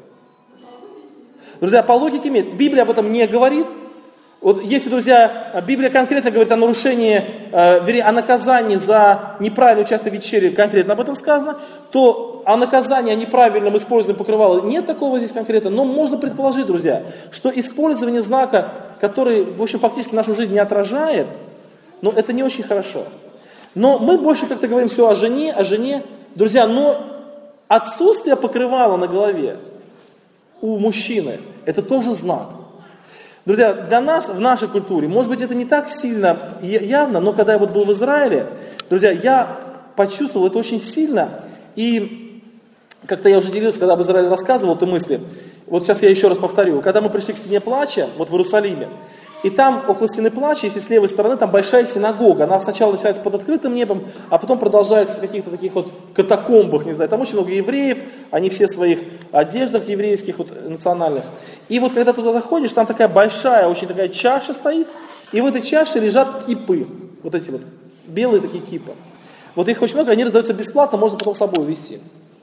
Друзья, по логике имеет. Библия об этом не говорит. Вот если, друзья, Библия конкретно говорит о нарушении, э, о наказании за неправильное участие в вечере, конкретно об этом сказано, то о наказании, о неправильном использовании покрывала нет такого здесь конкретно, но можно предположить, друзья, что использование знака, который, в общем, фактически нашу жизнь не отражает, но это не очень хорошо. Но мы больше как-то говорим все о жене, о жене, друзья, но отсутствие покрывала на голове у мужчины, это тоже знак. Друзья, для нас, в нашей культуре, может быть, это не так сильно явно, но когда я вот был в Израиле, друзья, я почувствовал это очень сильно. И как-то я уже делился, когда об Израиле рассказывал эту мысль, вот сейчас я еще раз повторю. Когда мы пришли к стене плача, вот в Иерусалиме, и там около стены плача, если с левой стороны, там большая синагога. Она сначала начинается под открытым небом, а потом продолжается в каких-то таких вот катакомбах, не знаю. Там очень много евреев, они все в своих одеждах еврейских, вот, национальных. И вот когда туда заходишь, там такая большая, очень такая чаша стоит, и в этой чаше лежат кипы. Вот эти вот белые такие кипы. Вот их очень много, они раздаются бесплатно, можно потом с собой увезти.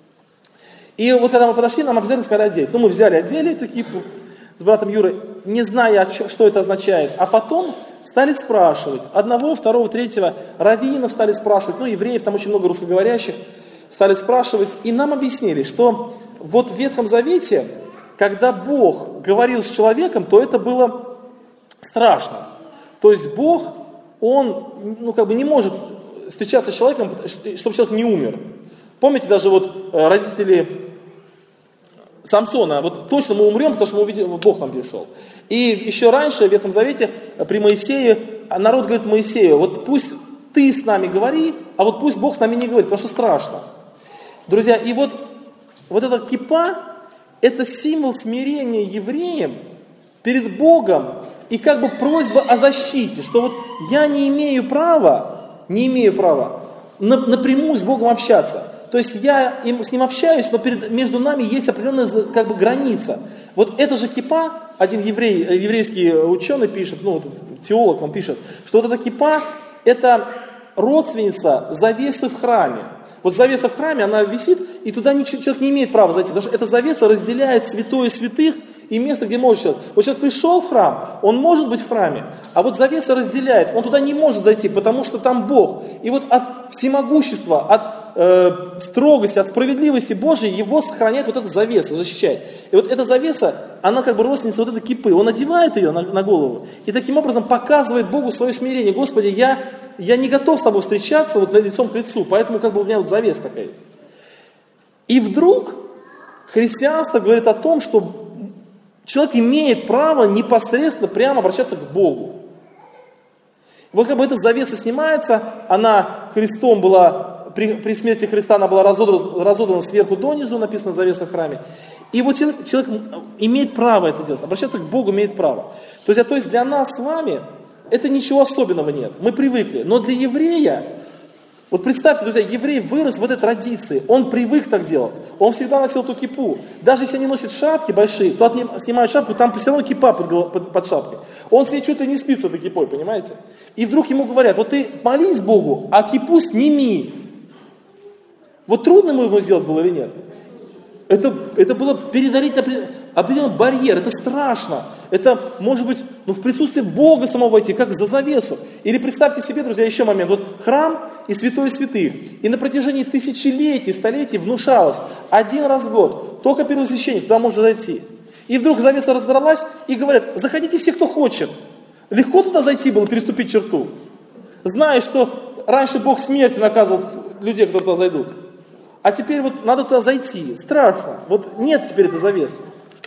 И вот когда мы подошли, нам обязательно сказали одеть. Ну, мы взяли, одели эту кипу с братом Юрой, не зная, что это означает. А потом стали спрашивать. Одного, второго, третьего раввинов стали спрашивать. Ну, евреев, там очень много русскоговорящих. Стали спрашивать. И нам объяснили, что вот в Ветхом Завете, когда Бог говорил с человеком, то это было страшно. То есть Бог, Он, ну, как бы не может встречаться с человеком, чтобы человек не умер. Помните, даже вот родители Самсона, вот точно мы умрем, потому что мы увидим, Бог нам пришел. И еще раньше, в Ветхом Завете, при Моисее, народ говорит Моисею, вот пусть ты с нами говори, а вот пусть Бог с нами не говорит, потому что страшно. Друзья, и вот, вот эта кипа, это символ смирения евреям перед Богом и как бы просьба о защите, что вот я не имею права, не имею права напрямую с Богом общаться. То есть я им, с ним общаюсь, но перед, между нами есть определенная как бы граница. Вот эта же кипа, один еврей, еврейский ученый пишет, ну, теолог, он пишет, что вот эта кипа, это родственница завесы в храме. Вот завеса в храме, она висит, и туда ничего, человек не имеет права зайти, потому что эта завеса разделяет святое святых и место, где может человек. Вот человек пришел в храм, он может быть в храме, а вот завеса разделяет, он туда не может зайти, потому что там Бог. И вот от всемогущества, от э, строгости, от справедливости Божией его сохраняет вот эта завеса, защищает. И вот эта завеса, она как бы родственница вот этой кипы, он одевает ее на, на голову и таким образом показывает Богу свое смирение. Господи, я, я не готов с тобой встречаться вот лицом к лицу, поэтому как бы у меня вот завеса такая есть. И вдруг христианство говорит о том, что человек имеет право непосредственно прямо обращаться к Богу. Вот как бы эта завеса снимается, она Христом была, при, при смерти Христа она была разодрана, разодрана сверху донизу, написано завеса в храме. И вот человек, человек имеет право это делать, обращаться к Богу имеет право. То есть, то есть для нас с вами это ничего особенного нет, мы привыкли. Но для еврея, вот представьте, друзья, еврей вырос в этой традиции, он привык так делать, он всегда носил эту кипу. Даже если они носят шапки большие, то от снимают шапку, там все равно кипа под, под, под шапкой. Он с ней что-то не спит с этой кипой, понимаете? И вдруг ему говорят, вот ты молись Богу, а кипу сними. Вот трудно ему сделать было или нет? Это, это было передарить определенный барьер, это страшно. Это может быть ну, в присутствии Бога самого войти, как за завесу. Или представьте себе, друзья, еще момент. Вот храм и святой святых. И на протяжении тысячелетий, столетий внушалось, один раз в год, только первосвященник туда может зайти. И вдруг завеса раздралась, и говорят, заходите все, кто хочет. Легко туда зайти было, переступить черту. Зная, что раньше Бог смертью наказывал людей, которые туда зайдут. А теперь вот надо туда зайти. Страшно. Вот нет теперь этой завесы.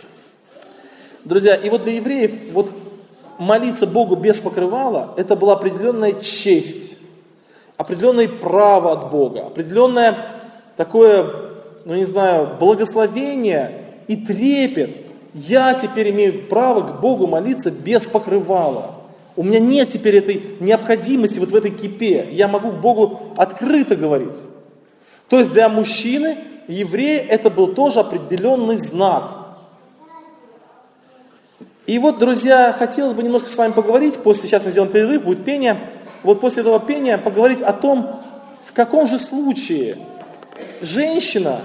Друзья, и вот для евреев вот молиться Богу без покрывала, это была определенная честь, определенное право от Бога, определенное такое, ну не знаю, благословение и трепет. Я теперь имею право к Богу молиться без покрывала. У меня нет теперь этой необходимости вот в этой кипе. Я могу к Богу открыто говорить. То есть для мужчины, еврея, это был тоже определенный знак. И вот, друзья, хотелось бы немножко с вами поговорить, после, сейчас мы сделаем перерыв, будет пение, вот после этого пения поговорить о том, в каком же случае женщина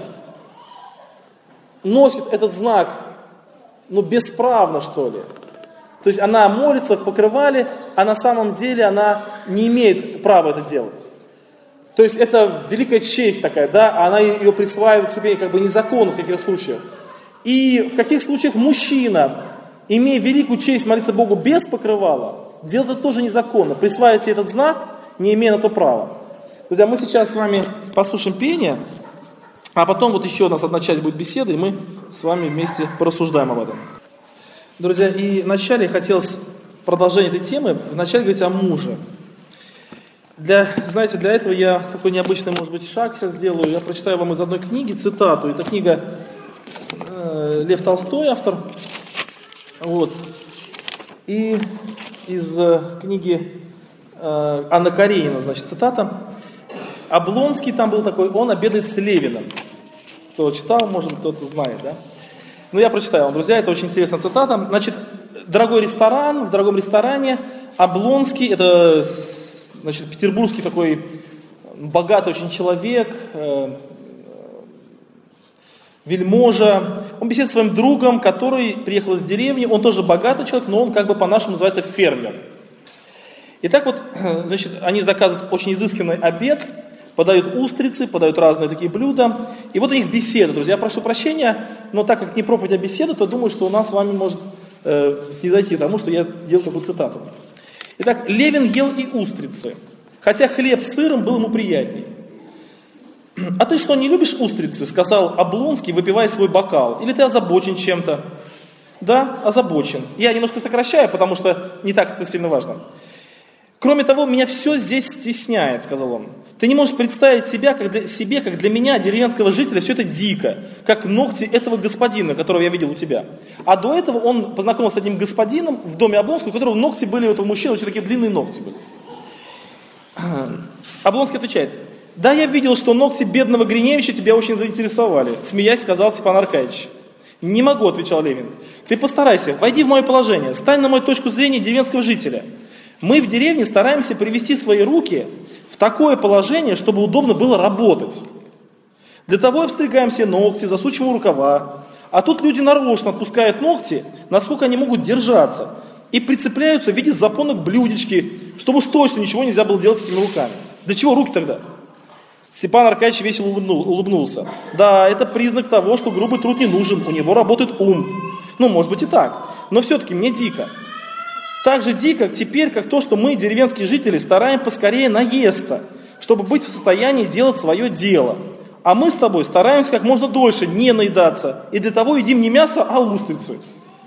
носит этот знак, ну, бесправно, что ли. То есть она молится в покрывале, а на самом деле она не имеет права это делать. То есть это великая честь такая, да, а она ее присваивает себе как бы незаконно в каких-то случаях. И в каких случаях мужчина, имея великую честь молиться Богу без покрывала, делать это тоже незаконно. Присваивать себе этот знак, не имея на то права. Друзья, мы сейчас с вами послушаем пение, а потом вот еще у нас одна часть будет беседы, и мы с вами вместе порассуждаем об этом. Друзья, и вначале хотелось продолжение этой темы, вначале говорить о муже. Для, знаете, для этого я такой необычный, может быть, шаг сейчас сделаю. Я прочитаю вам из одной книги цитату. Это книга э, Лев Толстой, автор. Вот. И из э, книги э, Анна Каренина, значит, цитата. Облонский там был такой, он обедает с Левиным. Кто читал, может, кто-то знает, да? Ну, я прочитаю вам, друзья, это очень интересная цитата. Значит, дорогой ресторан, в дорогом ресторане Облонский, это, значит, петербургский такой богатый очень человек, э, вельможа. Он беседует со своим другом, который приехал из деревни, он тоже богатый человек, но он как бы по-нашему называется фермер. Итак, вот, значит, они заказывают очень изысканный обед, подают устрицы, подают разные такие блюда. И вот у них беседа. Друзья, я прошу прощения, но так как не проповедь, а беседа, то думаю, что у нас с вами может э, снизойти к тому, что я делал такую цитату. Итак, Левин ел и устрицы, хотя хлеб с сыром был ему приятней. «А ты что, не любишь устрицы?» — сказал Облонский, выпивая свой бокал. «Или ты озабочен чем-то?» «Да, озабочен. Я немножко сокращаю, потому что не так это сильно важно. Кроме того, меня все здесь стесняет», — сказал он. «Ты не можешь представить себя, как для, себе, как для меня, деревенского жителя, все это дико, как ногти этого господина, которого я видел у тебя». А до этого он познакомился с одним господином в доме Облонского, у которого ногти были, у этого мужчины очень такие длинные ногти были. Облонский отвечает: «Да, я видел, что ногти бедного Гриневича тебя очень заинтересовали», — смеясь, сказал Степан Аркадьевич. «Не могу», — отвечал Левин. «Ты постарайся, войди в мое положение, стань на мою точку зрения деревенского жителя. Мы в деревне стараемся привести свои руки в такое положение, чтобы удобно было работать. Для того обстригаем все ногти, засучиваем рукава. А тут люди нарочно отпускают ногти, насколько они могут держаться, и прицепляются в виде запонок блюдечки, чтобы уж точно ничего нельзя было делать этими руками. Для чего руки тогда?» Степан Аркадьевич весело улыбнулся. «Да, это признак того, что грубый труд не нужен, у него работает ум. Ну, может быть и так, но все-таки мне дико. Так же дико теперь, как то, что мы, деревенские жители, стараем поскорее наесться, чтобы быть в состоянии делать свое дело. А мы с тобой стараемся как можно дольше не наедаться, и для того едим не мясо, а устрицы».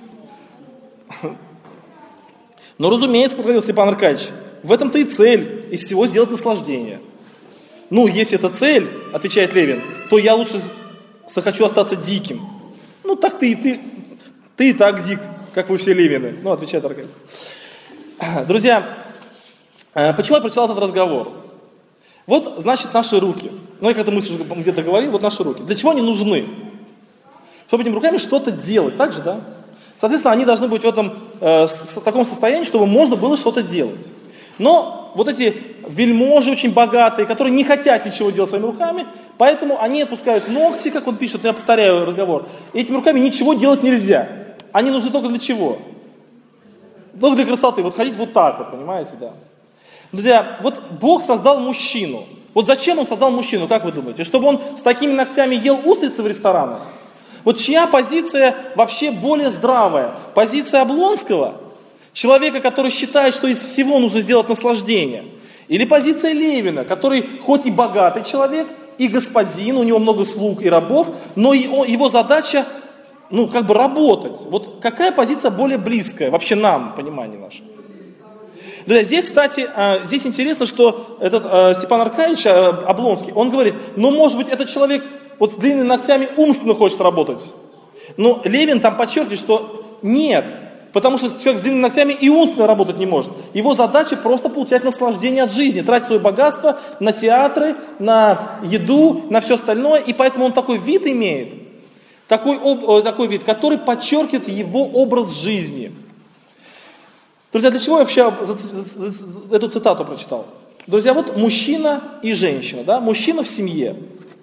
«Но, разумеется, — повторил Степан Аркадьевич, — в этом-то и цель, из всего сделать наслаждение». «Ну, если это цель, — отвечает Левин, — то я лучше захочу остаться диким». «Ну, так ты и ты, ты и так дик, как вы все Левины», — ну, отвечает Аркадий. Друзья, почему я прочитал этот разговор? Вот, значит, наши руки. Ну, я как-то мысль уже где-то говорил, вот наши руки. Для чего они нужны? Чтобы этими руками что-то делать, так же, да? Соответственно, они должны быть в этом, э, в таком состоянии, чтобы можно было что-то делать. Но вот эти вельможи очень богатые, которые не хотят ничего делать своими руками, поэтому они отпускают ногти, как он пишет, я повторяю разговор, и этими руками ничего делать нельзя. Они нужны только для чего? Только для красоты. Вот ходить вот так вот, понимаете, да. Друзья, вот Бог создал мужчину. Вот зачем Он создал мужчину, как вы думаете? Чтобы он с такими ногтями ел устрицы в ресторанах? Вот чья позиция вообще более здравая? Позиция Облонского? Человека, который считает, что из всего нужно сделать наслаждение? Или позиция Левина, который хоть и богатый человек, и господин, у него много слуг и рабов, но его задача, ну, как бы работать. Вот какая позиция более близкая вообще нам, понимание наше? Друзья, здесь, кстати, здесь интересно, что этот Степан Аркадьевич Облонский, он говорит, ну, может быть, этот человек вот с длинными ногтями умственно хочет работать. Но Левин там подчеркивает, что нет, потому что человек с длинными ногтями и умственно работать не может. Его задача просто получать наслаждение от жизни, тратить свое богатство на театры, на еду, на все остальное, и поэтому он такой вид имеет, такой, такой вид, который подчеркивает его образ жизни. Друзья, для чего я вообще эту цитату прочитал? Друзья, вот мужчина и женщина, да? Мужчина в семье,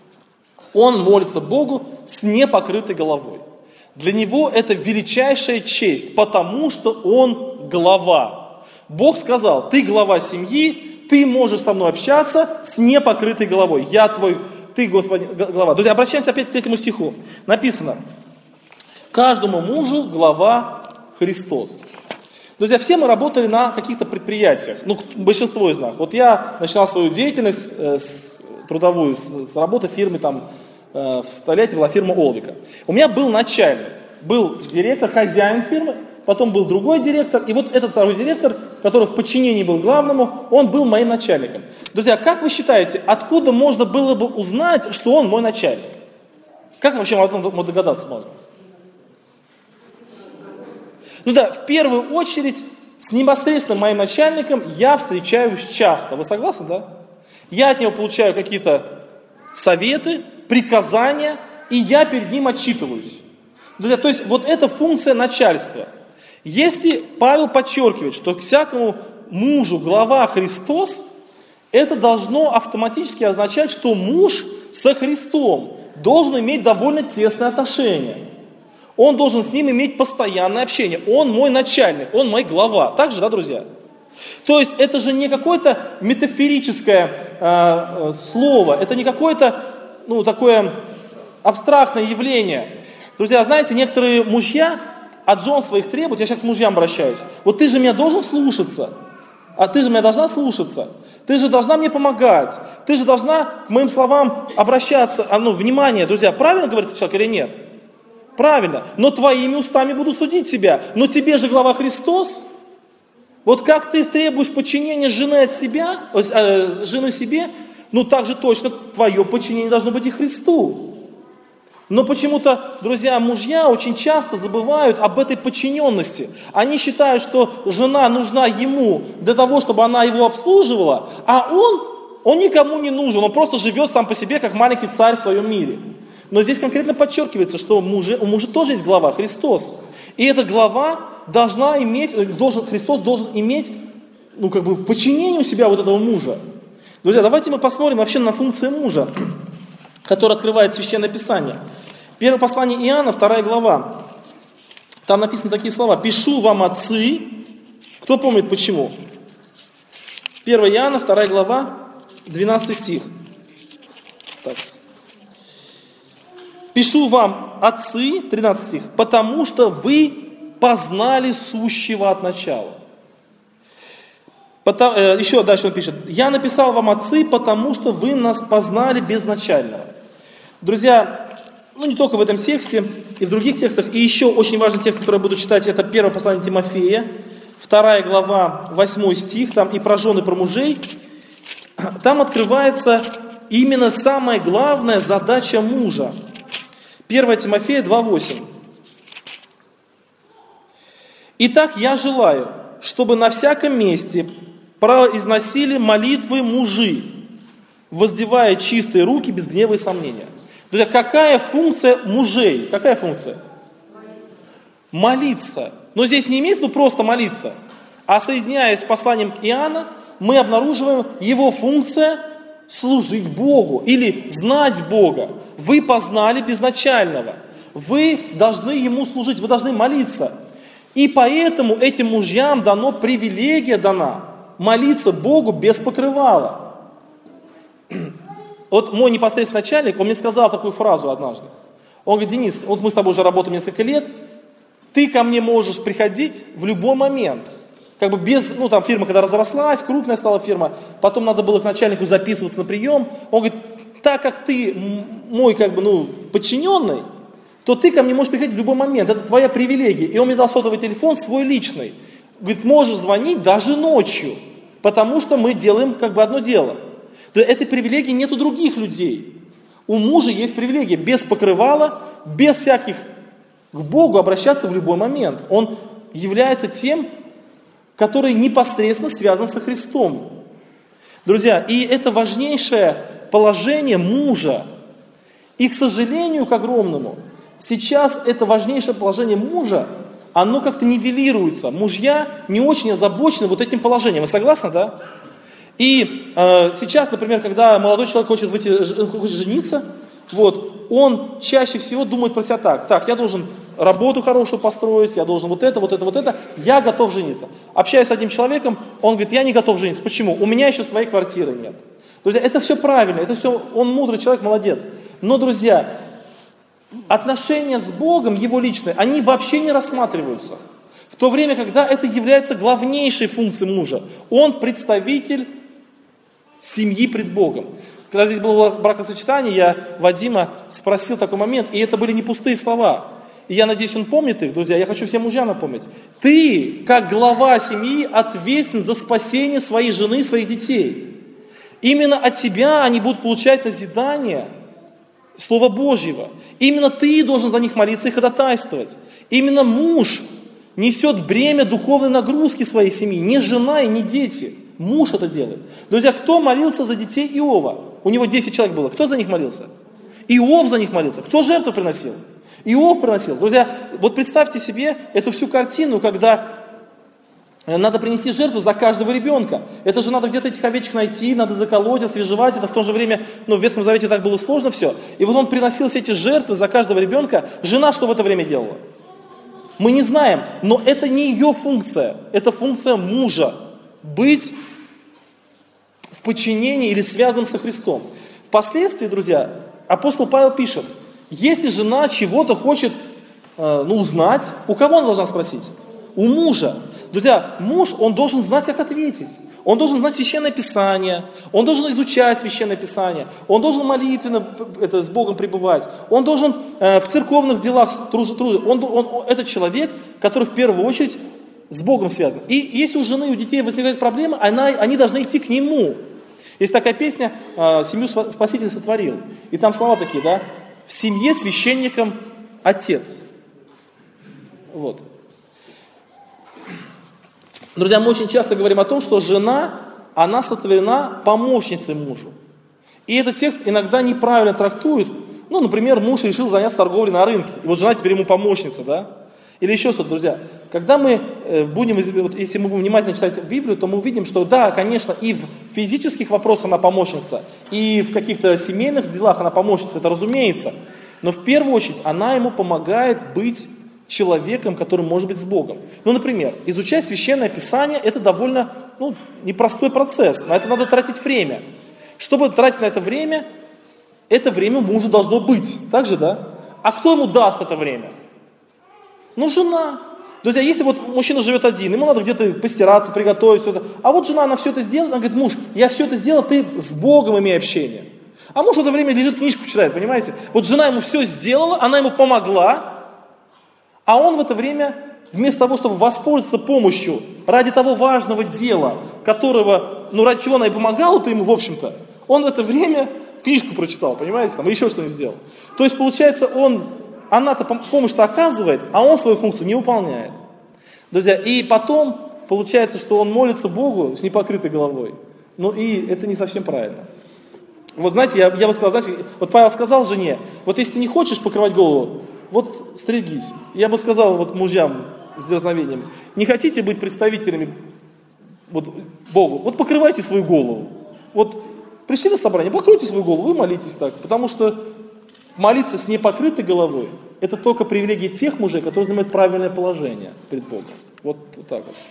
он молится Богу с непокрытой головой. Для него это величайшая честь, потому что он глава. Бог сказал, ты глава семьи, ты можешь со мной общаться с непокрытой головой. Я твой, ты, Господи, глава. Друзья, обращаемся опять к третьему стиху. Написано, каждому мужу глава Христос. Друзья, все мы работали на каких-то предприятиях, ну, большинство из нас. Вот я начинал свою деятельность э, с, трудовую с, с работы в фирме, там, э, в столетии была фирма Олвика. У меня был начальник, был директор, хозяин фирмы, потом был другой директор, и вот этот второй директор который в подчинении был главному, он был моим начальником. Друзья, как вы считаете, откуда можно было бы узнать, что он мой начальник? Как вообще об этом догадаться можно? Ну да, в первую очередь, с непосредственным моим начальником я встречаюсь часто. Вы согласны, да? Я от него получаю какие-то советы, приказания, и я перед ним отчитываюсь. Друзья, то есть вот это функция начальства. Если Павел подчеркивает, что к всякому мужу глава Христос, это должно автоматически означать, что муж со Христом должен иметь довольно тесное отношение. Он должен с ним иметь постоянное общение. Он мой начальник, он мой глава. Так же, да, друзья? То есть это же не какое-то метафорическое э, слово, это не какое-то, ну, такое абстрактное явление. Друзья, знаете, некоторые мужья от жен своих требуют, я сейчас к мужьям обращаюсь, вот ты же меня должен слушаться, а ты же меня должна слушаться, ты же должна мне помогать, ты же должна к моим словам обращаться, а, ну, внимание, друзья, правильно говорит человек или нет? Правильно, но твоими устами буду судить тебя, но тебе же глава Христос. Вот как ты требуешь подчинения жены от себя, э, жены себе, ну так же точно твое подчинение должно быть и Христу. Но почему-то, друзья, мужья очень часто забывают об этой подчиненности. Они считают, что жена нужна ему для того, чтобы она его обслуживала, а он, он никому не нужен, он просто живет сам по себе, как маленький царь в своем мире. Но здесь конкретно подчеркивается, что мужи, у мужа тоже есть глава, Христос. И эта глава должна иметь, должен, Христос должен иметь, ну, как бы в подчинении у себя вот этого мужа. Друзья, давайте мы посмотрим вообще на функцию мужа, который открывает Священное Писание. Первое послание Иоанна, вторая глава. Там написаны такие слова. «Пишу вам, отцы». Кто помнит почему? первое Иоанна, вторая глава, двенадцатый стих. Так. «Пишу вам, отцы», тринадцатый стих, «потому что вы познали сущего от начала». Потом, э, еще дальше он пишет. «Я написал вам, отцы, потому что вы нас познали безначального». Друзья, ну не только в этом тексте, и в других текстах, и еще очень важный текст, который я буду читать, это первое послание Тимофея, вторая глава, восьмой стих, там и про жен, и про мужей. Там открывается именно самая главная задача мужа. первое Тимофея два восемь. «Итак, я желаю, чтобы на всяком месте произносили молитвы мужи, воздевая чистые руки без гнева и сомнения». Друзья, какая функция мужей? Какая функция? Молиться. Но здесь не имеется в виду просто молиться, а соединяясь с посланием к Иоанна, мы обнаруживаем его функция служить Богу или знать Бога. Вы познали безначального. Вы должны Ему служить, вы должны молиться. И поэтому этим мужьям дано привилегия дана молиться Богу без покрывала. Вот мой непосредственный начальник, он мне сказал такую фразу однажды. Он говорит: Денис, вот мы с тобой уже работаем несколько лет, ты ко мне можешь приходить в любой момент. Как бы без, ну там фирма когда разрослась, крупная стала фирма, потом надо было к начальнику записываться на прием. Он говорит: так как ты мой как бы, ну, подчиненный, то ты ко мне можешь приходить в любой момент, это твоя привилегия. И он мне дал сотовый телефон свой личный. Говорит, можешь звонить даже ночью, потому что мы делаем как бы одно дело. То этой привилегии нет у других людей. У мужа есть привилегия без покрывала, без всяких к Богу обращаться в любой момент. Он является тем, который непосредственно связан со Христом. Друзья, и это важнейшее положение мужа. И, к сожалению, к огромному, сейчас это важнейшее положение мужа, оно как-то нивелируется. Мужья не очень озабочены вот этим положением. Вы согласны, да? И э, сейчас, например, когда молодой человек хочет, выйти, хочет жениться, вот, он чаще всего думает про себя так. Так, я должен работу хорошую построить, я должен вот это, вот это, вот это, я готов жениться. Общаясь с одним человеком, он говорит, я не готов жениться. Почему? У меня еще своей квартиры нет. Друзья, это все правильно, это все, он мудрый человек, молодец. Но, друзья, отношения с Богом, его личные, они вообще не рассматриваются. В то время, когда это является главнейшей функцией мужа. Он представитель семьи пред Богом. Когда здесь было бракосочетание, я Вадима спросил такой момент, и это были не пустые слова. и я надеюсь, он помнит их, друзья, я хочу всем мужьям напомнить. Ты, как глава семьи, ответственен за спасение своей жены и своих детей. Именно от тебя они будут получать назидание Слова Божьего. Именно ты должен за них молиться и ходатайствовать. Именно муж несет бремя духовной нагрузки своей семьи, не жена и не дети. Муж это делает. Друзья, кто молился за детей Иова? У него десять человек было. Кто за них молился? Иов за них молился. Кто жертву приносил? Иов приносил. Друзья, вот представьте себе эту всю картину, когда надо принести жертву за каждого ребенка. Это же надо где-то этих овечек найти, надо заколоть, освежевать. Это в то же время, ну, в Ветхом Завете так было сложно все. И вот он приносил все эти жертвы за каждого ребенка. Жена что в это время делала? Мы не знаем, но это не ее функция. Это функция мужа. Быть в подчинении или связанным со Христом. Впоследствии, друзья, апостол Павел пишет, если жена чего-то хочет э, ну, узнать, у кого она должна спросить? У мужа. Друзья, муж, он должен знать, как ответить. Он должен знать Священное Писание, он должен изучать Священное Писание, он должен молитвенно это, с Богом пребывать, он должен э, в церковных делах трудиться. Он, он, он, это человек, который в первую очередь с Богом связан. И если у жены, у детей возникают проблемы, она, они должны идти к нему. Есть такая песня э, «Семью Спаситель сотворил». И там слова такие, да? «В семье священником отец». Вот. Друзья, мы очень часто говорим о том, что жена, она сотворена помощницей мужу. И этот текст иногда неправильно трактует. Ну, например, муж решил заняться торговлей на рынке. И вот жена теперь ему помощница, да? Или еще что-то, друзья. Когда мы будем, вот если мы будем внимательно читать Библию, то мы увидим, что да, конечно, и в физических вопросах она помощница, и в каких-то семейных делах она помощница, это разумеется. Но в первую очередь она ему помогает быть человеком, который может быть с Богом. Ну, например, изучать Священное Писание – это довольно ну, непростой процесс. На это надо тратить время. Чтобы тратить на это время, это время у мужа должно быть. Так же, да? А кто ему даст это время? Ну, жена. Друзья, если вот мужчина живет один, ему надо где-то постираться, приготовить все это. А вот жена, она все это сделала, она говорит, муж, я все это сделала, ты с Богом имей общение. А муж в это время лежит, книжку читает, понимаете? Вот жена ему все сделала, она ему помогла, а он в это время, вместо того, чтобы воспользоваться помощью ради того важного дела, которого, ну, ради чего она и помогала-то ему, в общем-то, он в это время книжку прочитал, понимаете, там, или еще что-нибудь сделал. То есть, получается, он, она-то помощь-то оказывает, а он свою функцию не выполняет. Друзья, и потом получается, что он молится Богу с непокрытой головой. Ну, и это не совсем правильно. Вот знаете, я, я бы сказал, знаете, вот Павел сказал жене, вот если ты не хочешь покрывать голову, вот стригись. Я бы сказал вот мужьям с дерзновением, не хотите быть представителями вот, Богу, вот покрывайте свою голову. Вот пришли на собрание, покройте свою голову и молитесь так. Потому что молиться с непокрытой головой – это только привилегия тех мужей, которые занимают правильное положение перед Богом. Вот, вот так вот.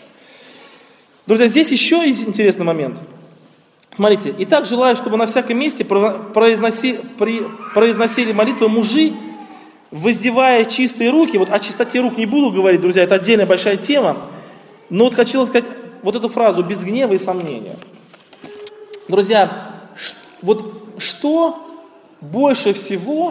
Друзья, здесь еще есть интересный момент. Смотрите, «Итак, желаю, чтобы на всяком месте произносили, произносили молитвы мужи, воздевая чистые руки». Вот о чистоте рук не буду говорить, друзья, это отдельная большая тема. Но вот хочу сказать вот эту фразу «без гнева и сомнения». Друзья, вот что больше всего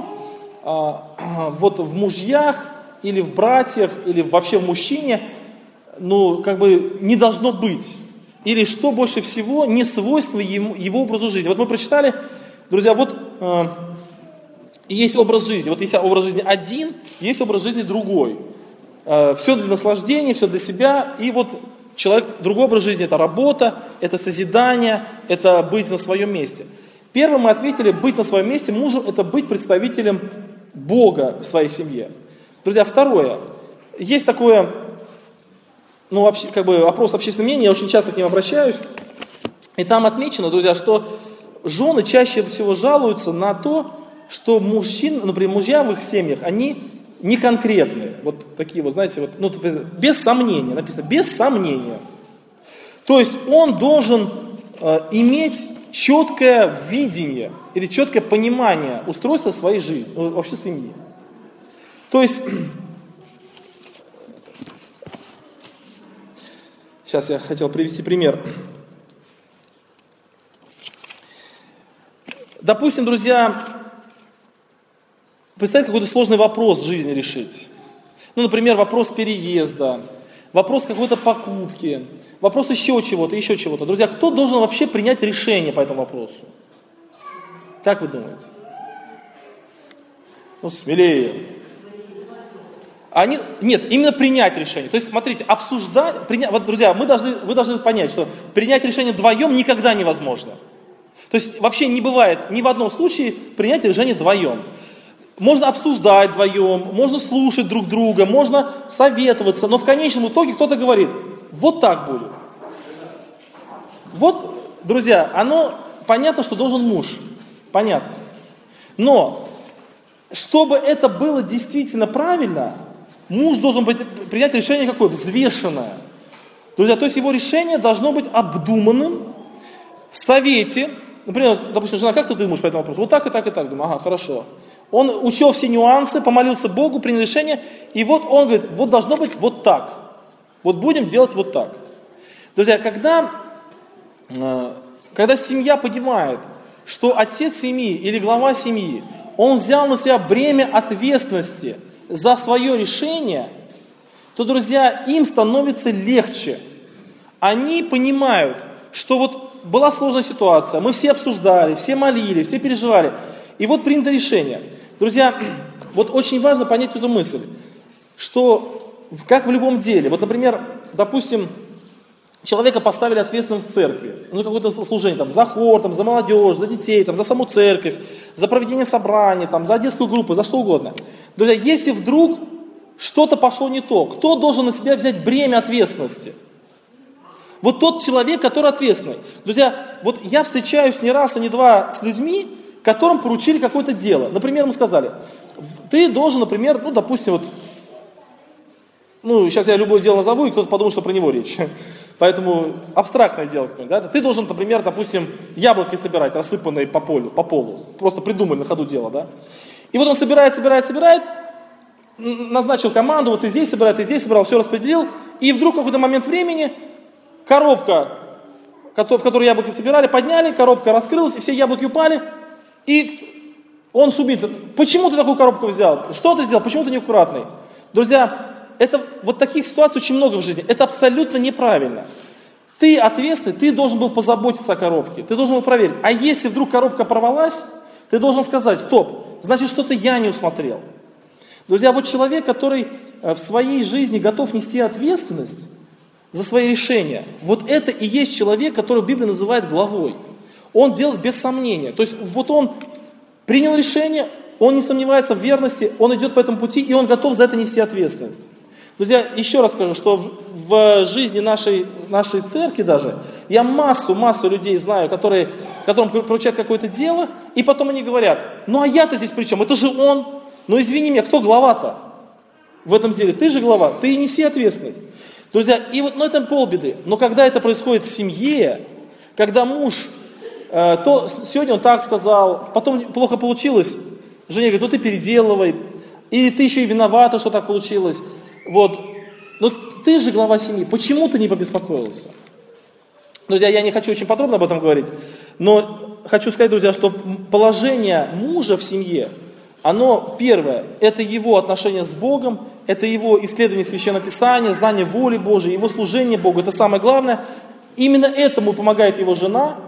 а, вот в мужьях или в братьях, или вообще в мужчине, ну, как бы не должно быть? Или что больше всего не свойство ему, его образу жизни? Вот мы прочитали, друзья, вот э, есть образ жизни. Вот есть образ жизни один, есть образ жизни другой. Э, все для наслаждения, все для себя. И вот человек, другой образ жизни – это работа, это созидание, это быть на своем месте. Первым мы ответили, быть на своем месте мужу – это быть представителем Бога в своей семье. Друзья, второе. Есть такое... Ну, вообще, как бы опрос общественного мнения, я очень часто к ним обращаюсь. И там отмечено, друзья, что жены чаще всего жалуются на то, что мужчин, например, мужья в их семьях, они не конкретные. Вот такие вот, знаете, вот, ну, без сомнения, написано, без сомнения. То есть он должен э, иметь четкое видение или четкое понимание устройства своей жизни, вообще семьи. То есть... Сейчас я хотел привести пример. Допустим, друзья, представьте, какой-то сложный вопрос в жизни решить. Ну, например, вопрос переезда, вопрос какой-то покупки, вопрос еще чего-то, еще чего-то. Друзья, кто должен вообще принять решение по этому вопросу? Как вы думаете? Ну, смелее. Они, нет, именно принять решение. То есть, смотрите, обсуждать, принять, вот, друзья, мы должны, вы должны понять, что принять решение вдвоем никогда невозможно. То есть, вообще не бывает ни в одном случае принять решение вдвоем. Можно обсуждать вдвоем, можно слушать друг друга, можно советоваться, но в конечном итоге кто-то говорит, вот так будет. Вот, друзья, оно понятно, что должен муж, понятно. Но, чтобы это было действительно правильно, муж должен быть, принять решение какое? Взвешенное. Друзья, то есть его решение должно быть обдуманным в совете. Например, допустим, жена, как ты думаешь по этому вопросу? Вот так и так и так. Думаю, ага, хорошо. Он учел все нюансы, помолился Богу, принял решение, и вот он говорит, вот должно быть вот так. Вот будем делать вот так. Друзья, когда, когда семья понимает, что отец семьи или глава семьи, он взял на себя бремя ответственности за свое решение, то, друзья, им становится легче. Они понимают, что вот была сложная ситуация, мы все обсуждали, все молились, все переживали, и вот принято решение. Друзья, вот очень важно понять эту мысль, что как в любом деле, вот, например, допустим, человека поставили ответственным в церкви, ну, какое-то служение, там, за хор, там, за молодежь, за детей, там, за саму церковь, за проведение собраний, там, за детскую группу, за что угодно. Друзья, если вдруг что-то пошло не то, кто должен на себя взять бремя ответственности? Вот тот человек, который ответственный. Друзья, вот я встречаюсь не раз и не два с людьми, которым поручили какое-то дело. Например, ему сказали, ты должен, например, ну, допустим, вот, ну, сейчас я любое дело назову, и кто-то подумает, что про него речь. Поэтому абстрактное дело какое-нибудь, да? Ты должен, например, допустим, яблоки собирать, рассыпанные по полю, по полу. Просто придумай на ходу дело, да? И вот он собирает, собирает, собирает, назначил команду, вот ты здесь собирай, ты здесь собирал, все распределил, и вдруг в какой-то момент времени коробка, в которую яблоки собирали, подняли, коробка раскрылась, и все яблоки упали, и он шумит, почему ты такую коробку взял, что ты сделал, почему ты неаккуратный? Друзья, это, вот таких ситуаций очень много в жизни, это абсолютно неправильно. Ты ответственный, ты должен был позаботиться о коробке, ты должен был проверить. А если вдруг коробка порвалась, ты должен сказать, стоп, значит что-то я не усмотрел. Друзья, вот человек, который в своей жизни готов нести ответственность за свои решения, вот это и есть человек, которого Библия называет главой. Он делает без сомнения. То есть вот он принял решение, он не сомневается в верности, он идет по этому пути, и он готов за это нести ответственность. Друзья, еще раз скажу, что в, в жизни нашей, нашей церкви даже, я массу, массу людей знаю, которые, которым поручают какое-то дело, и потом они говорят, ну а я-то здесь при чем? Это же он. Ну извини меня, кто глава-то в этом деле? Ты же глава, ты и неси ответственность. Друзья, и вот, ну это полбеды. Но когда это происходит в семье, когда муж, э, то сегодня он так сказал, потом плохо получилось, Женя говорит, ну ты переделывай, или ты еще и виновата, что так получилось. Вот, но ты же глава семьи, почему ты не побеспокоился? Друзья, я не хочу очень подробно об этом говорить, но хочу сказать, друзья, что положение мужа в семье, оно первое, это его отношение с Богом, это его исследование Священного Писания, знание воли Божией, его служение Богу, это самое главное. Именно этому помогает его жена.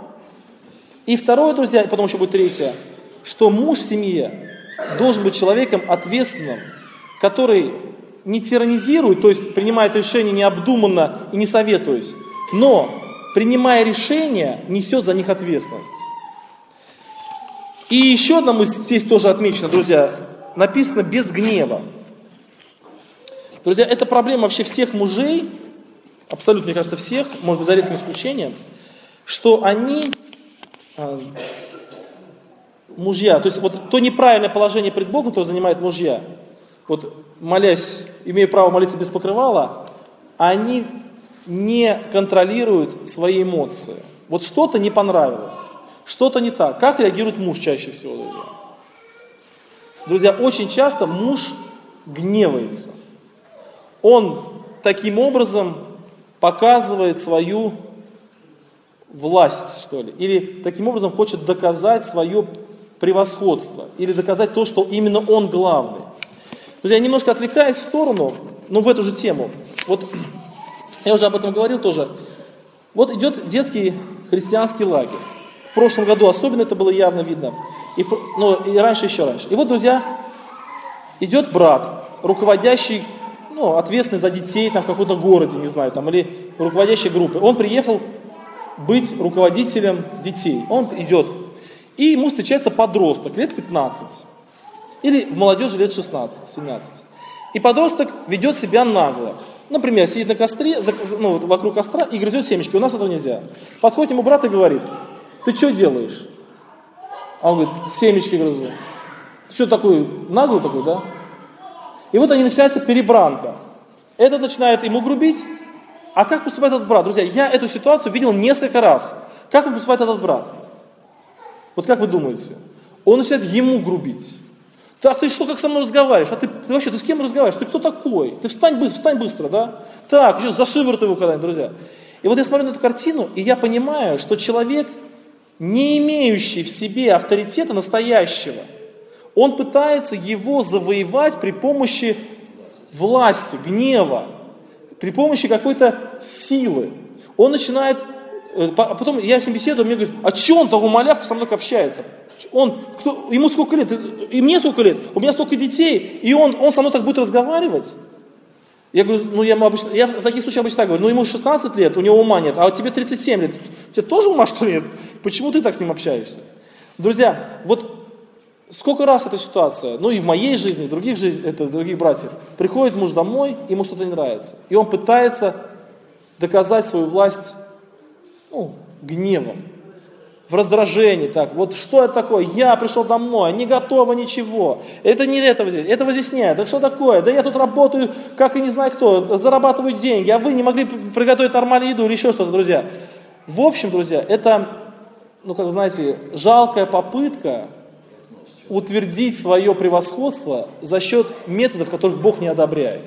И второе, друзья, и потом еще будет третье, что муж в семье должен быть человеком ответственным, который не тиранизирует, то есть принимает решения необдуманно и не советуясь, но, принимая решения, несет за них ответственность. И еще одна мысль здесь тоже отмечена, друзья, написано без гнева. Друзья, это проблема вообще всех мужей, абсолютно, мне кажется, всех, может быть, за редким исключением, что они, мужья, то есть вот то неправильное положение пред Богом, то занимает мужья, вот молясь, имея право молиться без покрывала, они не контролируют свои эмоции. Вот что-то не понравилось, что-то не так. Как реагирует муж чаще всего, друзья? Друзья, очень часто муж гневается. Он таким образом показывает свою власть, что ли, или таким образом хочет доказать свое превосходство, или доказать то, что именно он главный. Друзья, я немножко отвлекаюсь в сторону, но в эту же тему. Вот я уже об этом говорил тоже. Вот идет детский христианский лагерь. В прошлом году особенно это было явно видно. И, ну, и раньше, еще раньше. И вот, друзья, идет брат, руководящий, ну, ответственный за детей там, в каком-то городе, не знаю, там, или руководящей группы. Он приехал быть руководителем детей. Он идет. И ему встречается подросток, лет пятнадцать. Или в молодежи лет шестнадцать-семнадцать. И подросток ведет себя нагло. Например, сидит на костре, ну, вокруг костра и грызет семечки. У нас этого нельзя. Подходит ему брат и говорит: ты что делаешь? А он говорит: семечки грызу. Ты что такой, наглый такой, да? И вот они начинается перебранка. Этот начинает ему грубить. А как поступает этот брат? Друзья, я эту ситуацию видел несколько раз. Как он поступает этот брат? Вот как вы думаете? Он начинает ему грубить. Так, ты что, как со мной разговариваешь? А ты, ты вообще, ты с кем разговариваешь? Ты кто такой? Ты встань быстро, встань быстро, да? Так, еще за шиворот его когда-нибудь, друзья. И вот я смотрю на эту картину, и я понимаю, что человек, не имеющий в себе авторитета настоящего, он пытается его завоевать при помощи власти, гнева, при помощи какой-то силы. Он начинает, а потом я с ним беседую, мне говорят: а че он того малявка со мной общается? Он, кто, ему сколько лет, и мне сколько лет, у меня столько детей, и он, он со мной так будет разговаривать? Я говорю, ну я, обычно, я в таких случаях обычно так говорю: ну ему шестнадцать лет, у него ума нет, а тебе тридцать семь лет, у тебя тоже ума что нет? Почему ты так с ним общаешься? Друзья, вот сколько раз эта ситуация, ну и в моей жизни, в других, жизнь, это, других братьев, приходит муж домой, ему что-то не нравится, и он пытается доказать свою власть, ну, гневом, в раздражении, так, вот что это такое, я пришел домой, не готово ничего, это не этого здесь, этого здесь нет, так что такое, да я тут работаю, как и не знаю кто, зарабатываю деньги, а вы не могли приготовить нормальную еду или еще что-то, друзья. В общем, друзья, это, ну, как вы знаете, жалкая попытка утвердить свое превосходство за счет методов, которых Бог не одобряет.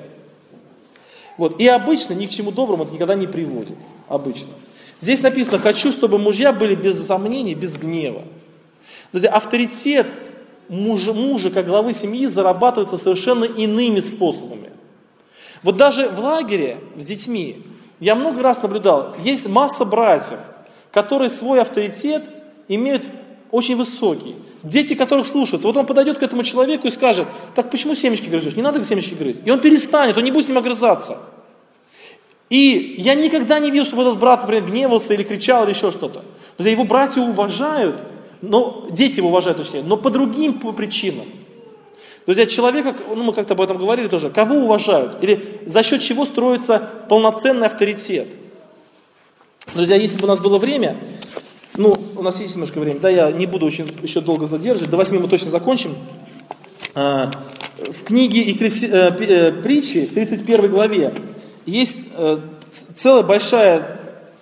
Вот. И обычно ни к чему доброму это никогда не приводит, обычно. Здесь написано: хочу, чтобы мужья были без сомнений, без гнева. Друзья, авторитет мужа, мужа как главы семьи зарабатывается совершенно иными способами. Вот даже в лагере с детьми я много раз наблюдал, есть масса братьев, которые свой авторитет имеют очень высокий. Дети, которых слушаются. Вот он подойдет к этому человеку и скажет: так почему семечки грызешь? Не надо семечки грызть. И он перестанет, он не будет с ним огрызаться. И я никогда не видел, чтобы этот брат, например, гневался или кричал, или еще что-то. Друзья, его братья уважают, но, дети его уважают точнее, но по другим по причинам. Друзья, человека, ну мы как-то об этом говорили тоже, кого уважают? Или за счет чего строится полноценный авторитет? Друзья, если бы у нас было время, ну, у нас есть немножко времени, да, я не буду очень еще долго задерживать, до восьми мы точно закончим. В книге Притчи, в тридцать первой главе, есть целая большая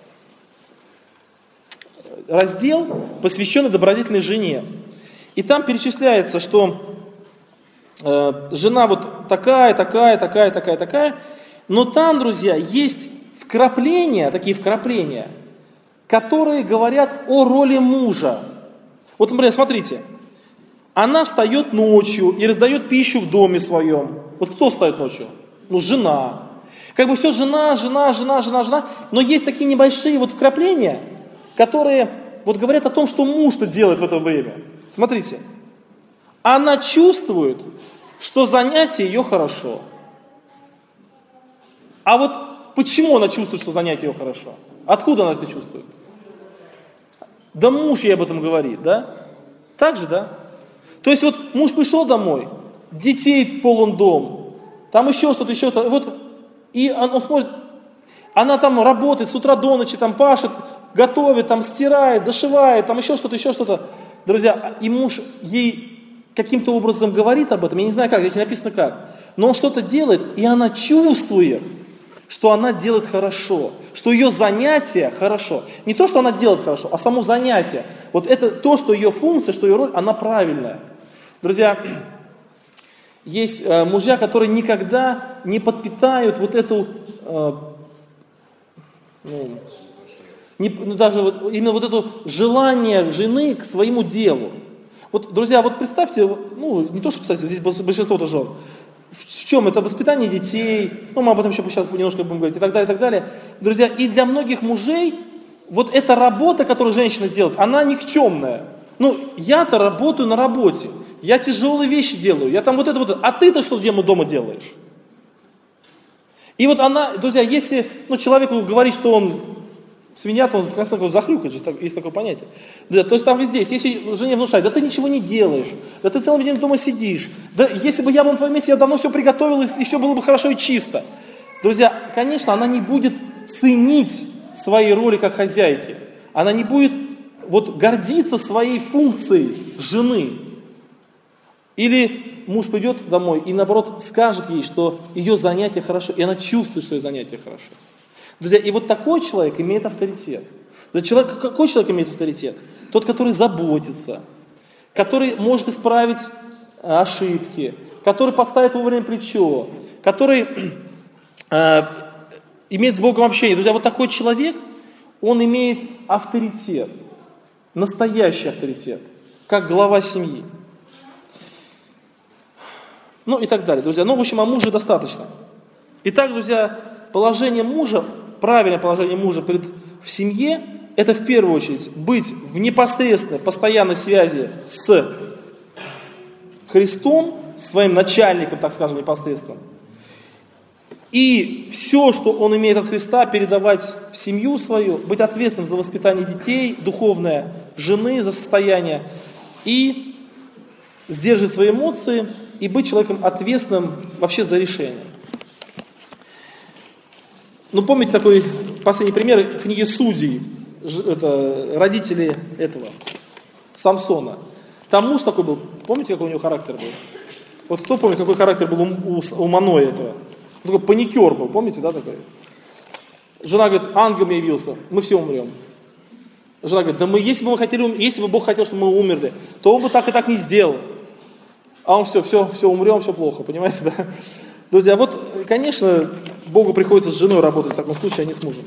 раздел, посвященный добродетельной жене. И там перечисляется, что жена вот такая, такая, такая, такая, такая. Но там, друзья, есть вкрапления, такие вкрапления, которые говорят о роли мужа. Вот, например, смотрите. Она встает ночью и раздает пищу в доме своем. Вот кто встает ночью? Ну, жена. Как бы все жена, жена, жена, жена, жена. Но есть такие небольшие вот вкрапления, которые вот говорят о том, что муж-то делает в это время. Смотрите. Она чувствует, что занятие ее хорошо. А вот почему она чувствует, что занятие ее хорошо? Откуда она это чувствует? Да муж ей об этом говорит, да? Так же, да? То есть вот муж пришел домой, детей полон дом, там еще что-то, еще что-то. Вот, и он, он смотрит, она там работает с утра до ночи, там пашет, готовит, там стирает, зашивает, там еще что-то, еще что-то. Друзья, и муж ей каким-то образом говорит об этом, я не знаю как, здесь не написано как, но он что-то делает, и она чувствует, что она делает хорошо, что ее занятие хорошо. Не то, что она делает хорошо, а само занятие. Вот это то, что ее функция, что ее роль, она правильная. Друзья, есть э, мужья, которые никогда не подпитают вот эту, э, ну, не, ну, даже вот, именно вот это желание жены к своему делу. Вот, друзья, вот представьте, ну, не то, что представьте, здесь большинство тоже жен. В чем? Это воспитание детей, ну мы об этом еще сейчас немножко будем говорить, и так далее, и так далее. Друзья, и для многих мужей вот эта работа, которую женщина делает, она никчемная. Ну, я-то работаю на работе, я тяжелые вещи делаю, я там вот это вот, а ты-то что дома делаешь? И вот она, друзья, если ну, человеку говорить, что он свинья, то он в конце концов захрюкает же, есть такое понятие. Да, то есть там везде, если жене внушать, да ты ничего не делаешь, да ты целый день дома сидишь, да если бы я был на твоем месте, я давно все приготовил, и все было бы хорошо и чисто. Друзья, конечно, она не будет ценить своей роли как хозяйки, она не будет вот гордиться своей функцией жены. Или муж придет домой и наоборот скажет ей, что ее занятие хорошо, и она чувствует, что ее занятие хорошо. Друзья, и вот такой человек имеет авторитет. Человек, какой человек имеет авторитет? Тот, который заботится, который может исправить ошибки, который подставит вовремя плечо, который э, имеет с Богом общение. Друзья, вот такой человек, он имеет авторитет, настоящий авторитет, как глава семьи. Ну и так далее, друзья. Ну, в общем, о муже достаточно. Итак, друзья, положение мужа, правильное положение мужа пред, в семье, это в первую очередь быть в непосредственной, постоянной связи с Христом, своим начальником, так скажем, непосредственно. И все, что он имеет от Христа, передавать в семью свою, быть ответственным за воспитание детей, духовное, жены, за состояние, и сдерживать свои эмоции, и быть человеком ответственным вообще за решение. Ну, помните такой последний пример в книге Судей, это родители этого, Самсона. Там муж такой был, помните, какой у него характер был? Вот кто помнит, какой характер был у, у, у Маноя этого? Он такой паникер был, помните, да, такой? Жена говорит, ангел мне явился, мы все умрем. Жена говорит, да мы, если бы мы хотели, если бы Бог хотел, чтобы мы умерли, то он бы так и так не сделал. А он все, все, все, умрем, все плохо, понимаете, да? Друзья, вот, конечно, Богу приходится с женой работать в таком случае, а не с мужем.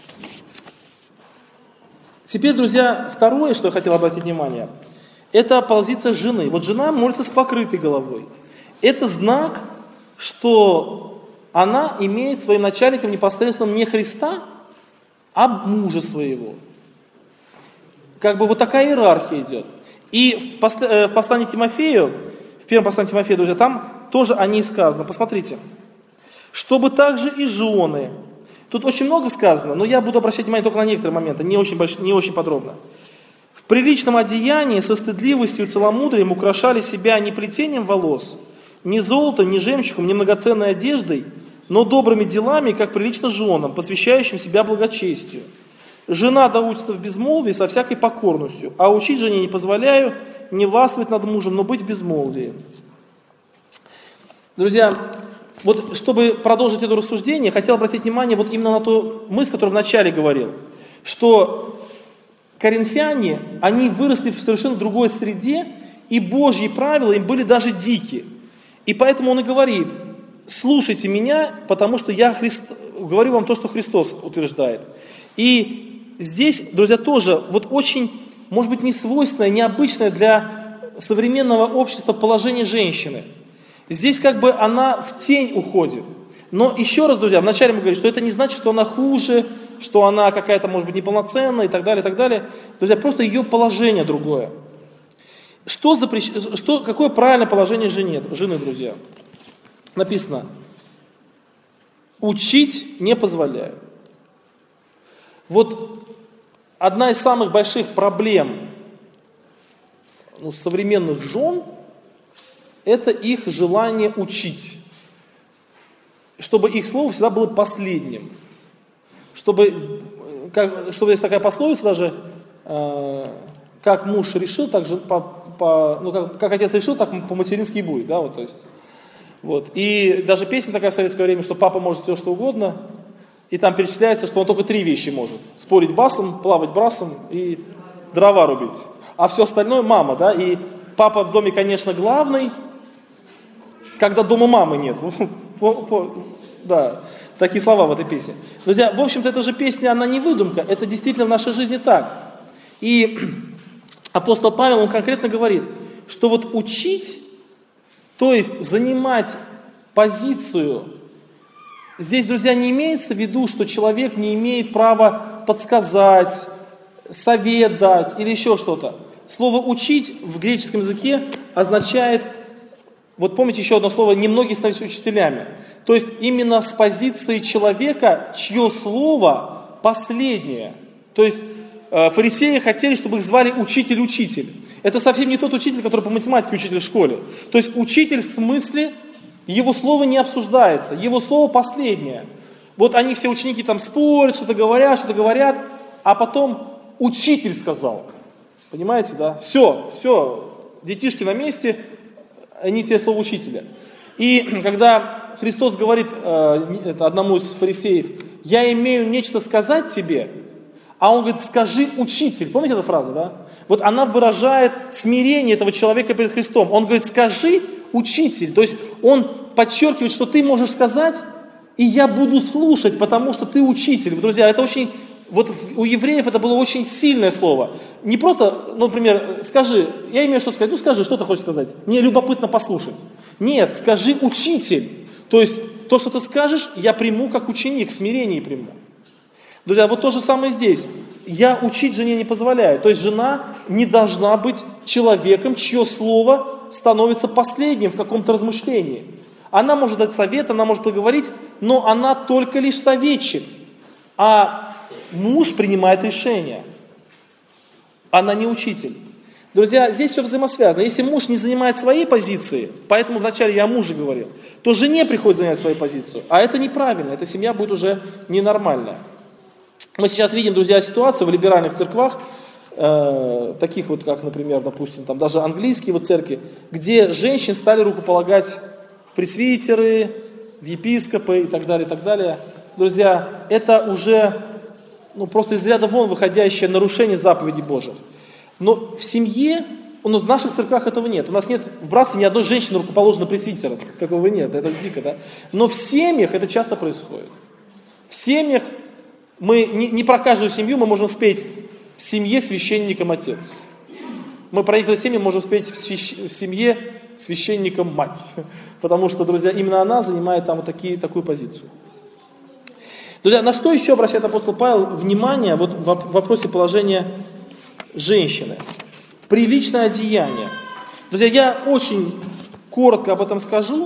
Теперь, друзья, второе, что я хотел обратить внимание, это позиция жены. Вот жена молится с покрытой головой. Это знак, что она имеет своим начальником непосредственно не Христа, а мужа своего. Как бы вот такая иерархия идет. И в послании Тимофею, в первом послании Тимофея, друзья, там тоже о ней сказано. Посмотрите. Чтобы также и жены. Тут очень много сказано, но я буду обращать внимание только на некоторые моменты, не очень, больш... не очень подробно. В приличном одеянии со стыдливостью и целомудрием украшали себя не плетением волос, не золотом, не жемчугом, не многоценной одеждой, но добрыми делами, как прилично женам, посвящающим себя благочестию. Жена да учится в безмолвии со всякой покорностью, а учить жене не позволяю, не властвовать над мужем, но быть в безмолвии. Друзья, вот чтобы продолжить это рассуждение, хотел обратить внимание вот именно на ту мысль, которую вначале говорил, что коринфяне, они выросли в совершенно другой среде, и Божьи правила им были даже дикие. И поэтому он и говорит, слушайте меня, потому что я Христ... говорю вам то, что Христос утверждает. И здесь, друзья, тоже вот очень, может быть, несвойственное, необычное для современного общества положение женщины. Здесь как бы она в тень уходит. Но еще раз, друзья, вначале мы говорили, что это не значит, что она хуже, что она какая-то, может быть, неполноценная и так далее, и так далее. Друзья, просто ее положение другое. Что запрещ... что... Какое правильное положение жены, жены, друзья? Написано, учить не позволяю. Вот одна из самых больших проблем ну, современных жен – это их желание учить. Чтобы их слово всегда было последним. Чтобы, как, чтобы есть такая пословица даже, э, как муж решил, так же по, по, ну, как, как отец решил, так по-матерински и будет. Да, вот, то есть, вот. И даже песня такая в советское время, что папа может все что угодно, и там перечисляется, что он только три вещи может. Спорить басом, плавать брасом и дрова рубить. А все остальное мама, да, и папа в доме, конечно, главный, когда дома мамы нет. Да, такие слова в этой песне. Друзья, в общем-то, эта же песня, она не выдумка, это действительно в нашей жизни так. И апостол Павел, он конкретно говорит, что вот учить, то есть занимать позицию. Здесь, друзья, не имеется в виду, что человек не имеет права подсказать, совет дать или еще что-то. Слово «учить» в греческом языке означает, вот помните еще одно слово, «немногие становились учителями». То есть именно с позиции человека, чье слово последнее. То есть э, фарисеи хотели, чтобы их звали учитель-учитель. Это совсем не тот учитель, который по математике учитель в школе. То есть учитель в смысле, его слово не обсуждается, его слово последнее. Вот они все ученики там спорят, что-то говорят, что-то говорят, а потом учитель сказал. Понимаете, да? Все, все, детишки на месте, они те слово учителя. И когда Христос говорит э, одному из фарисеев, я имею нечто сказать тебе, а он говорит, скажи учитель. Помните эту фразу, да? Вот она выражает смирение этого человека перед Христом. Он говорит, скажи учитель. То есть он подчеркивает, что ты можешь сказать, и я буду слушать, потому что ты учитель. Друзья, это очень, вот у евреев это было очень сильное слово. Не просто, ну, например, скажи, я имею что сказать, ну скажи, что ты хочешь сказать. Мне любопытно послушать. Нет, скажи учитель. То есть то, что ты скажешь, я приму как ученик, смирение приму. Друзья, вот то же самое здесь. Я учить жене не позволяю. То есть жена не должна быть человеком, чье слово становится последним в каком-то размышлении. Она может дать совет, она может поговорить, но она только лишь советчик. А муж принимает решение. Она не учитель. Друзья, здесь все взаимосвязано. Если муж не занимает своей позиции, поэтому вначале я о муже говорил, то жене приходится занять свою позицию. А это неправильно, эта семья будет уже ненормальная. Мы сейчас видим, друзья, ситуацию в либеральных церквах, э, таких вот, как, например, допустим, там даже английские вот церкви, где женщин стали рукополагать в пресвитеры, в епископы и так далее, и так далее. Друзья, это уже ну, просто из ряда вон выходящее нарушение заповедей Божьих. Но в семье, ну, в наших церквах этого нет. У нас нет в братстве ни одной женщины рукоположенной пресвитером. Такого нет, это дико, да? Но в семьях это часто происходит. В семьях мы, не, не про каждую семью мы можем спеть в семье священником отец. Мы про некоторые семьи можем спеть в, свящ... в семье священником мать. Потому что, друзья, именно она занимает там вот такие, такую позицию. Друзья, на что еще обращает апостол Павел внимание вот в вопросе положения женщины? Приличное одеяние. Друзья, я очень коротко об этом скажу,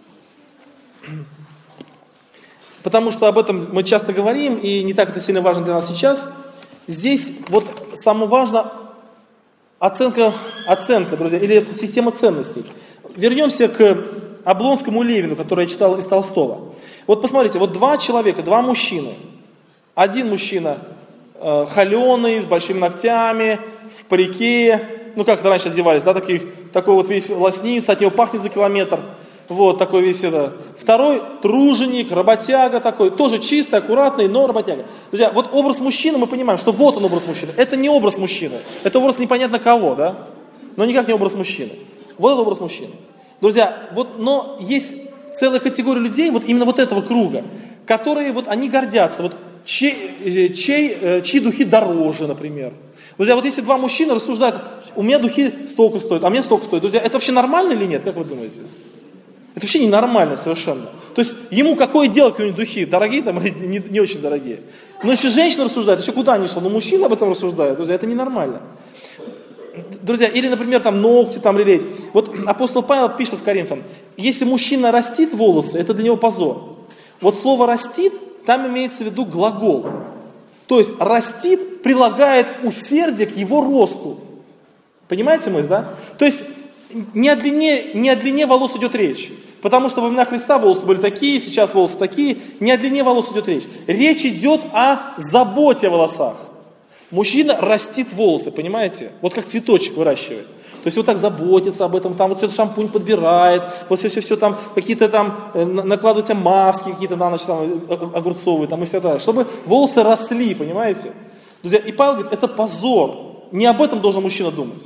потому что об этом мы часто говорим, и не так это сильно важно для нас сейчас. Здесь вот самое важное оценка, оценка, друзья, или система ценностей. Вернемся к Облонскому Левину, который я читал из Толстого. Вот посмотрите, вот два человека, два мужчины. Один мужчина э, холеный, с большими ногтями, в парике, ну как это раньше одевались, да, таких, такой вот весь лоснится, от него пахнет за километр. Вот такой весь это. Второй труженик, работяга такой, тоже чистый, аккуратный, но работяга. Друзья, вот образ мужчины, мы понимаем, что вот он образ мужчины. Это не образ мужчины, это образ непонятно кого, да? Но никак не образ мужчины. Вот это образ мужчины. Друзья, вот, но есть целая категория людей, вот именно вот этого круга, которые вот они гордятся, вот чей, чей, чьи духи дороже, например. Друзья, вот если два мужчины рассуждают, у меня духи столько стоят, а мне столько стоит. Друзья, это вообще нормально или нет, как вы думаете? Это вообще ненормально совершенно. То есть ему какое дело, какие-нибудь духи, дорогие там или не, не очень дорогие. Но если женщина рассуждает, еще куда ни шло, но мужчина об этом рассуждает, друзья, это ненормально. Друзья, или, например, там ногти там лелеять. Вот апостол Павел пишет в Коринфянам, если мужчина растит волосы, это для него позор. Вот слово «растит», там имеется в виду глагол. То есть растит, прилагает усердие к его росту. Понимаете мысль, да? То есть не о длине, не о длине волос идет речь. Потому что во времена Христа волосы были такие, сейчас волосы такие. Не о длине волос идет речь. Речь идет о заботе о волосах. Мужчина растит волосы, понимаете? Вот как цветочек выращивает. То есть вот так заботится об этом, там вот этот шампунь подбирает, вот все-все-все там, какие-то там, накладывают маски какие-то на ночь, там, огурцовые, там и все так, чтобы волосы росли, понимаете? Друзья, и Павел говорит, это позор. Не об этом должен мужчина думать.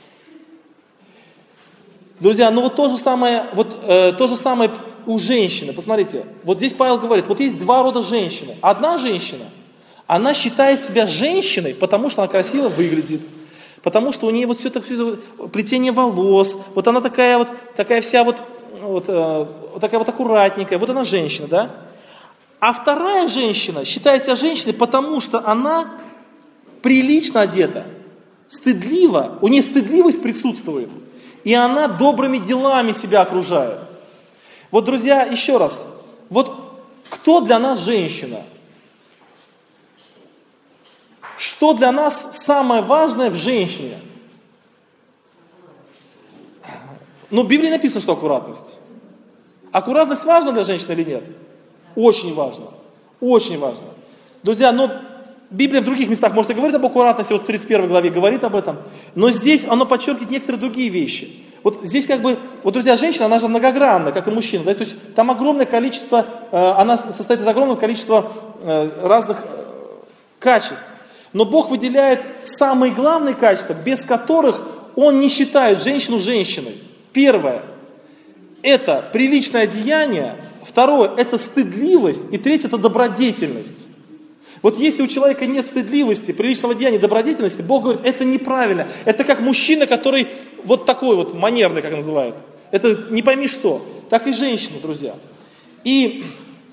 Друзья, ну вот то же самое, вот, э, то же самое у женщины. Посмотрите, вот здесь Павел говорит, вот есть два рода женщины. Одна женщина, она считает себя женщиной, потому что она красиво выглядит, потому что у нее вот все это, все это плетение волос, вот она такая вот, такая вся вот вот, э, вот такая вот аккуратненькая, вот она женщина, да? А вторая женщина считает себя женщиной, потому что она прилично одета, стыдлива, у нее стыдливость присутствует, и она добрыми делами себя окружает. Вот, друзья, еще раз, вот кто для нас женщина? Что для нас самое важное в женщине? Ну, в Библии написано, что аккуратность. Аккуратность важна для женщины или нет? Очень важно. Очень важно. Друзья, но Библия в других местах, может, и говорит об аккуратности, вот в тридцать первой главе говорит об этом, но здесь оно подчеркивает некоторые другие вещи. Вот здесь как бы, вот, друзья, женщина, она же многогранна, как и мужчина, да? То есть там огромное количество, э, она состоит из огромного количества э, разных э, качеств. Но Бог выделяет самые главные качества, без которых Он не считает женщину женщиной. Первое – это приличное одеяние. Второе – это стыдливость. И третье – это добродетельность. Вот если у человека нет стыдливости, приличного одеяния, добродетельности, Бог говорит, это неправильно. Это как мужчина, который вот такой вот манерный, как называют. Это не пойми что. Так и женщина, друзья. И,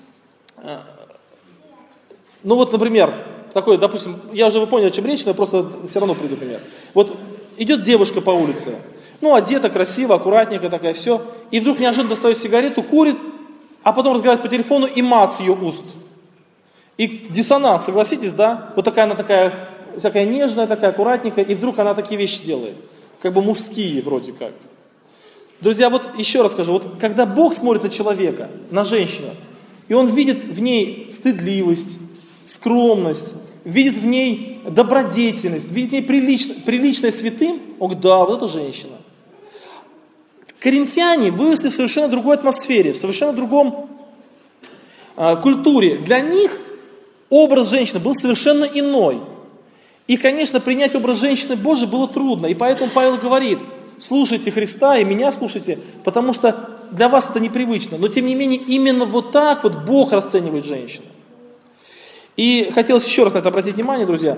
ну вот, например, такой, допустим, я уже вы поняли, о чем речь, но я просто все равно приду пример. Вот идет девушка по улице, ну, одета красиво, аккуратненько такая, все, и вдруг неожиданно достает сигарету, курит, а потом разговаривает по телефону и мат с ее уст. И диссонанс, согласитесь, да? Вот такая она такая, такая нежная, такая аккуратненькая, и вдруг она такие вещи делает. Как бы мужские вроде как. Друзья, вот еще раз скажу, вот когда Бог смотрит на человека, на женщину, и Он видит в ней стыдливость, скромность, видит в ней добродетельность, видит в ней прилично, приличное святым, он говорит, да, вот это женщина. Коринфяне выросли в совершенно другой атмосфере, в совершенно другом э, культуре. Для них образ женщины был совершенно иной. И, конечно, принять образ женщины Божией было трудно. И поэтому Павел говорит, слушайте Христа и меня слушайте, потому что для вас это непривычно. Но, тем не менее, именно вот так вот Бог расценивает женщину. И хотелось еще раз на это обратить внимание, друзья,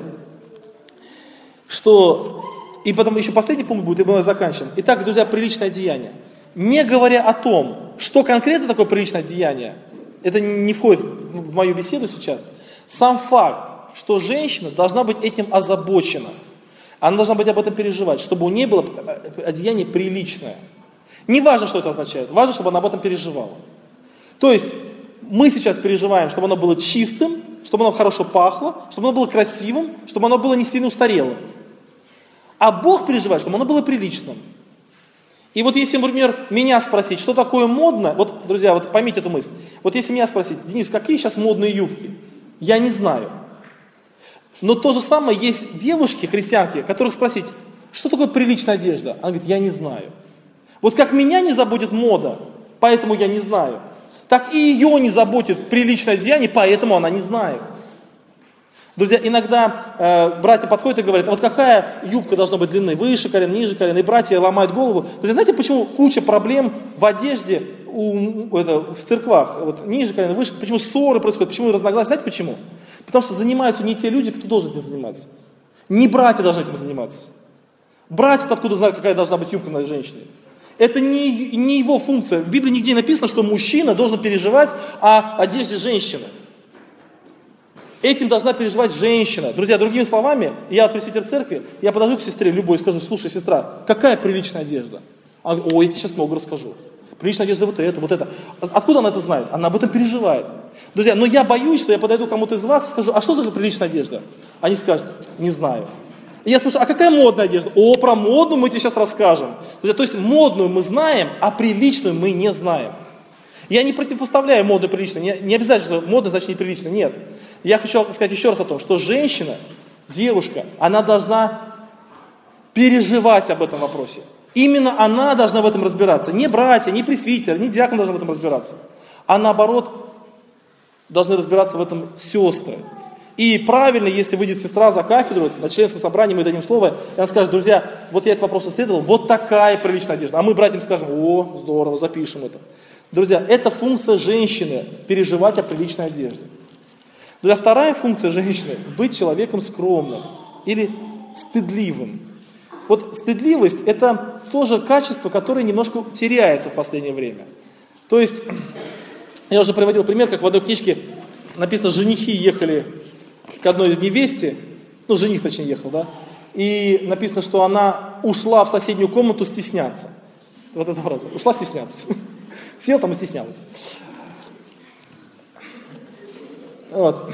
что, и потом еще последний пункт будет, и мы заканчиваем. Итак, друзья, приличное деяние. Не говоря о том, что конкретно такое приличное деяние, это не входит в мою беседу сейчас, сам факт, что женщина должна быть этим озабочена, она должна быть об этом переживать, чтобы у нее было одеяние приличное. Не важно, что это означает, важно, чтобы она об этом переживала. То есть, мы сейчас переживаем, чтобы оно было чистым, чтобы оно хорошо пахло, чтобы оно было красивым, чтобы оно было не сильно устарелым. А Бог переживает, чтобы оно было приличным. И вот если, например, меня спросить, что такое модно, вот, друзья, вот поймите эту мысль. Вот если меня спросить, Денис, какие сейчас модные юбки? Я не знаю. Но то же самое есть девушки, христианки, которых спросить, что такое приличная одежда? Она говорит, я не знаю. Вот как меня не заботит мода, поэтому я не знаю, так и ее не заботит приличное одеяние, поэтому она не знает. Друзья, иногда э, братья подходят и говорят, а вот какая юбка должна быть длины, выше колена, ниже колена, и братья ломают голову. Друзья, знаете, почему куча проблем в одежде у, это, в церквах, вот, ниже колена, выше, почему ссоры происходят, почему разногласия, знаете почему? Потому что занимаются не те люди, кто должен этим заниматься. Не братья должны этим заниматься. Братья-то откуда знают, какая должна быть юбка на женщине? Это не, не его функция. В Библии нигде не написано, что мужчина должен переживать о одежде женщины. Этим должна переживать женщина. Друзья, другими словами, я пресвитер церкви, я подойду к сестре любой и скажу, слушай, сестра, какая приличная одежда? Она говорит, ой, я тебе сейчас много расскажу. Приличная одежда вот это, вот это. Откуда она это знает? Она об этом переживает. Друзья, но я боюсь, что я подойду к кому-то из вас и скажу, а что за приличная одежда? Они скажут, не знаю. И я спрашиваю, а какая модная одежда? О, про модную мы тебе сейчас расскажем. Друзья, то есть модную мы знаем, а приличную мы не знаем. Я не противопоставляю модную и приличную. Не, не обязательно, что модно значит неприлично. Нет. Я хочу сказать еще раз о том, что женщина, девушка, она должна переживать об этом вопросе. Именно она должна в этом разбираться. Не братья, не пресвитер, не диакон должен в этом разбираться. А наоборот, должны разбираться в этом сестры. И правильно, если выйдет сестра за кафедру, на членском собрании мы дадим слово, и она скажет, друзья, вот я этот вопрос исследовал, вот такая приличная одежда. А мы братьям скажем, о, здорово, запишем это. Друзья, это функция женщины, переживать о приличной одежде. Друзья, вторая функция женщины – быть человеком скромным или стыдливым. вот стыдливость – это тоже качество, которое немножко теряется в последнее время. То есть, я уже приводил пример, как в одной книжке написано, женихи ехали к одной невесте, ну, жених, точнее, ехал, да, и написано, что она ушла в соседнюю комнату стесняться. Вот эта фраза. Ушла стесняться. Села там и стеснялась. Вот.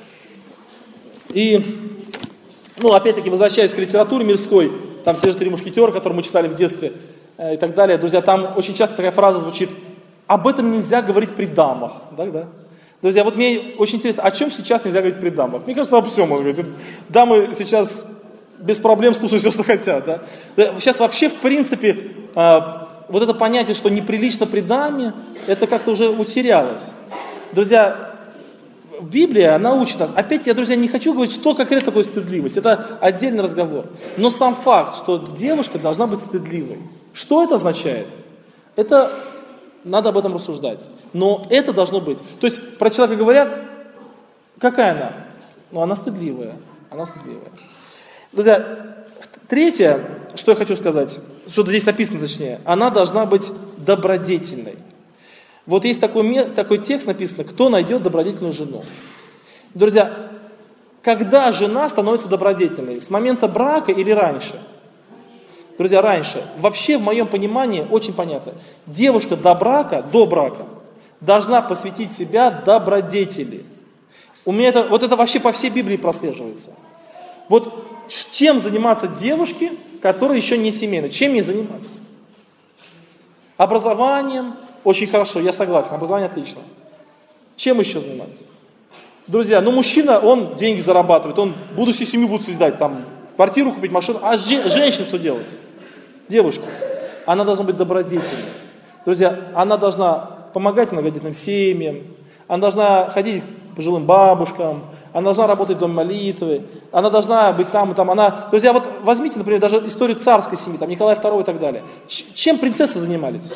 И, ну, опять-таки, возвращаясь к литературе мирской, там те же «Три мушкетера», которые мы читали в детстве, э, и так далее. Друзья, там очень часто такая фраза звучит: об этом нельзя говорить при дамах. Да, да. Друзья, вот мне очень интересно, о чем сейчас нельзя говорить при дамах? Мне кажется, обо всем можно говорить. Дамы сейчас без проблем слушают все, что хотят. Да? Сейчас вообще, в принципе, э, вот это понятие, что неприлично при даме, это как-то уже утерялось. Друзья, Библия, она учит нас. Опять я, друзья, не хочу говорить, что конкретно такое стыдливость. Это отдельный разговор. Но сам факт, что девушка должна быть стыдливой. Что это означает? Это надо об этом рассуждать. Но это должно быть. То есть про человека говорят, какая она? Ну, она стыдливая. Она стыдливая. Друзья, третье, что я хочу сказать, что здесь написано точнее, она должна быть добродетельной. Вот есть такой, такой текст написано: кто найдет добродетельную жену. Друзья, когда жена становится добродетельной? С момента брака или раньше? Друзья, раньше. Вообще, в моем понимании, очень понятно. Девушка до брака, до брака должна посвятить себя добродетели. У меня это, вот это вообще по всей Библии прослеживается. Вот чем заниматься девушке, которая еще не семейная? Чем ей заниматься? Образованием. Очень хорошо, я согласен, образование отлично. Чем еще заниматься? Друзья, ну мужчина, он деньги зарабатывает, он будущую семью будет создать, там, квартиру купить, машину. А женщина что делать? Девушка. Она должна быть добродетельной. Друзья, она должна помогать многодетным семьям, она должна ходить к пожилым бабушкам, она должна работать в доме молитвы, она должна быть там и там. Она... Друзья, вот возьмите, например, даже историю царской семьи, там Николай второй и так далее. Ч- чем принцессы занимались?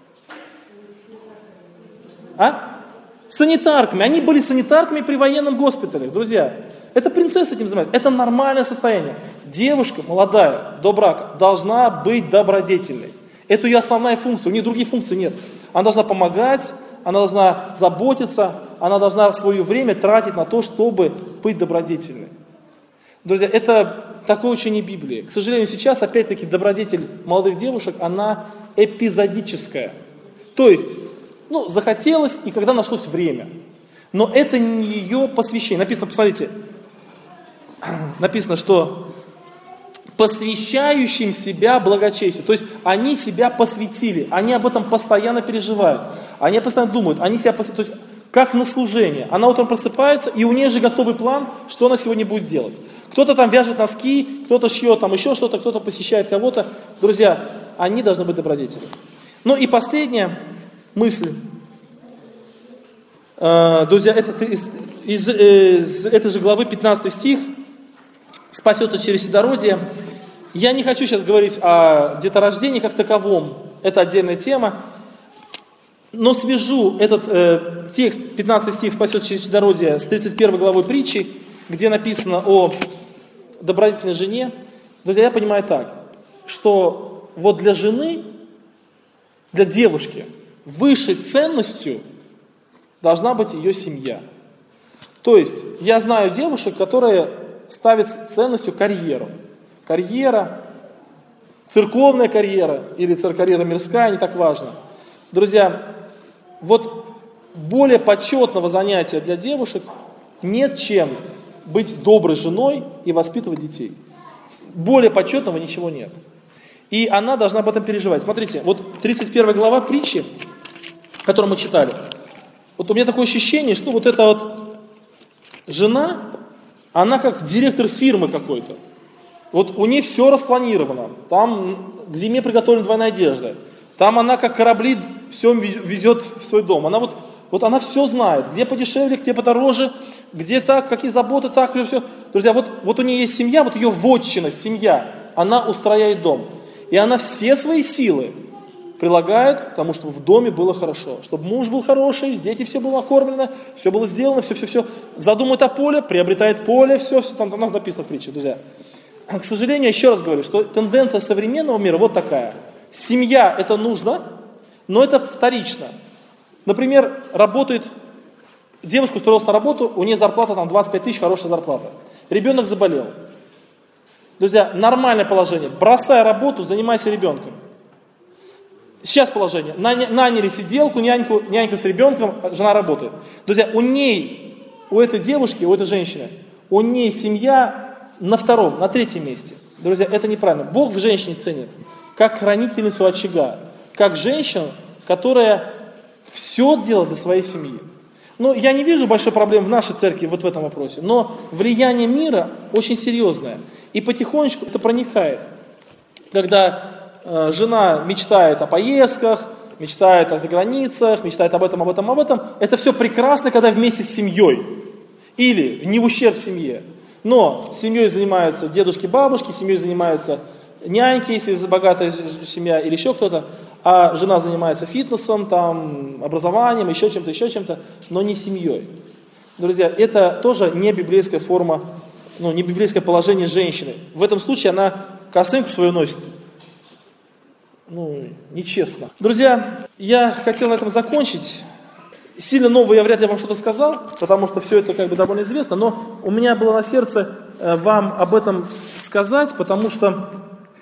А? Санитарками. Они были санитарками при военном госпитале, друзья. Это принцесса этим занимается. Это нормальное состояние. Девушка молодая, до брака, должна быть добродетельной. Это ее основная функция. У нее других функций нет. Она должна помогать, она должна заботиться, она должна свое время тратить на то, чтобы быть добродетельной. Друзья, это такое учение Библии. К сожалению, сейчас, опять-таки, добродетель молодых девушек, она эпизодическая. То есть, ну, захотелось, и когда нашлось время. Но это не ее посвящение. Написано, посмотрите, написано, что посвящающим себя благочестию. То есть они себя посвятили, они об этом постоянно переживают, они постоянно думают, они себя посвятили, то есть как на служение. Она утром просыпается, и у нее же готовый план, что она сегодня будет делать. Кто-то там вяжет носки, кто-то шьет там еще что-то, кто-то посещает кого-то. Друзья, они должны быть добродетели. Ну и последняя мысль. Друзья, это из, из, из этой же главы пятнадцатый стих. Спасется через чадородие. Я не хочу сейчас говорить о деторождении как таковом. Это отдельная тема. Но свяжу этот э, текст, пятнадцатый стих «Спасется через чадородие» с тридцать первой главой притчи, где написано о добродетельной жене. Друзья, я понимаю так, что вот для жены, для девушки, высшей ценностью должна быть ее семья. То есть, я знаю девушек, которые ставят ценностью карьеру. Карьера, церковная карьера или карьера мирская, не так важно. Друзья, вот более почетного занятия для девушек нет, чем быть доброй женой и воспитывать детей. Более почетного ничего нет. И она должна об этом переживать. Смотрите, вот тридцать первая глава притчи, которую мы читали. Вот у меня такое ощущение, что вот эта вот жена, она как директор фирмы какой-то. Вот у нее все распланировано. Там к зиме приготовлена двойная одежда. Там она как корабли все везет в свой дом. Она вот, вот она все знает. Где подешевле, где подороже, где так, какие заботы, так и все. Друзья, вот, вот у нее есть семья, вот ее вотчина, семья. Она устрояет дом. И она все свои силы прилагает к тому, чтобы в доме было хорошо. Чтобы муж был хороший, дети все было накормлено, все было сделано, все-все-все. Задумает о поле, приобретает поле, все, все там, там написано в притче, друзья. к сожалению, еще раз говорю, что тенденция современного мира вот такая. Семья – это нужно, но это вторично. Например, работает, девушка устроилась на работу, у нее зарплата там двадцать пять тысяч, хорошая зарплата. Ребенок заболел. Друзья, нормальное положение. Бросай работу, занимайся ребенком. Сейчас положение. Наняли сиделку, няньку, нянька с ребенком, жена работает. Друзья, у ней, у этой девушки, у этой женщины, у ней семья на втором, на третьем месте. Друзья, это неправильно. Бог в женщине ценит как хранительницу очага, как женщину, которая все делает для своей семьи. Ну, я не вижу большой проблемы в нашей церкви вот в этом вопросе, но влияние мира очень серьезное. И потихонечку это проникает. Когда э, жена мечтает о поездках, мечтает о заграницах, мечтает об этом, об этом, об этом, это все прекрасно, когда вместе с семьей. Или не в ущерб семье. Но семьей занимаются дедушки, бабушки, семьей занимаются няньки, если богатая семья, или еще кто-то. А жена занимается фитнесом, там, образованием, еще чем-то, еще чем-то, но не семьей. Друзья, это тоже не библейская форма, ну, не библейское положение женщины. В этом случае она косынку свою носит. Ну, нечестно. Друзья, я хотел на этом закончить. Сильно нового я вряд ли вам что-то сказал, потому что все это как бы довольно известно, но у меня было на сердце вам об этом сказать, потому что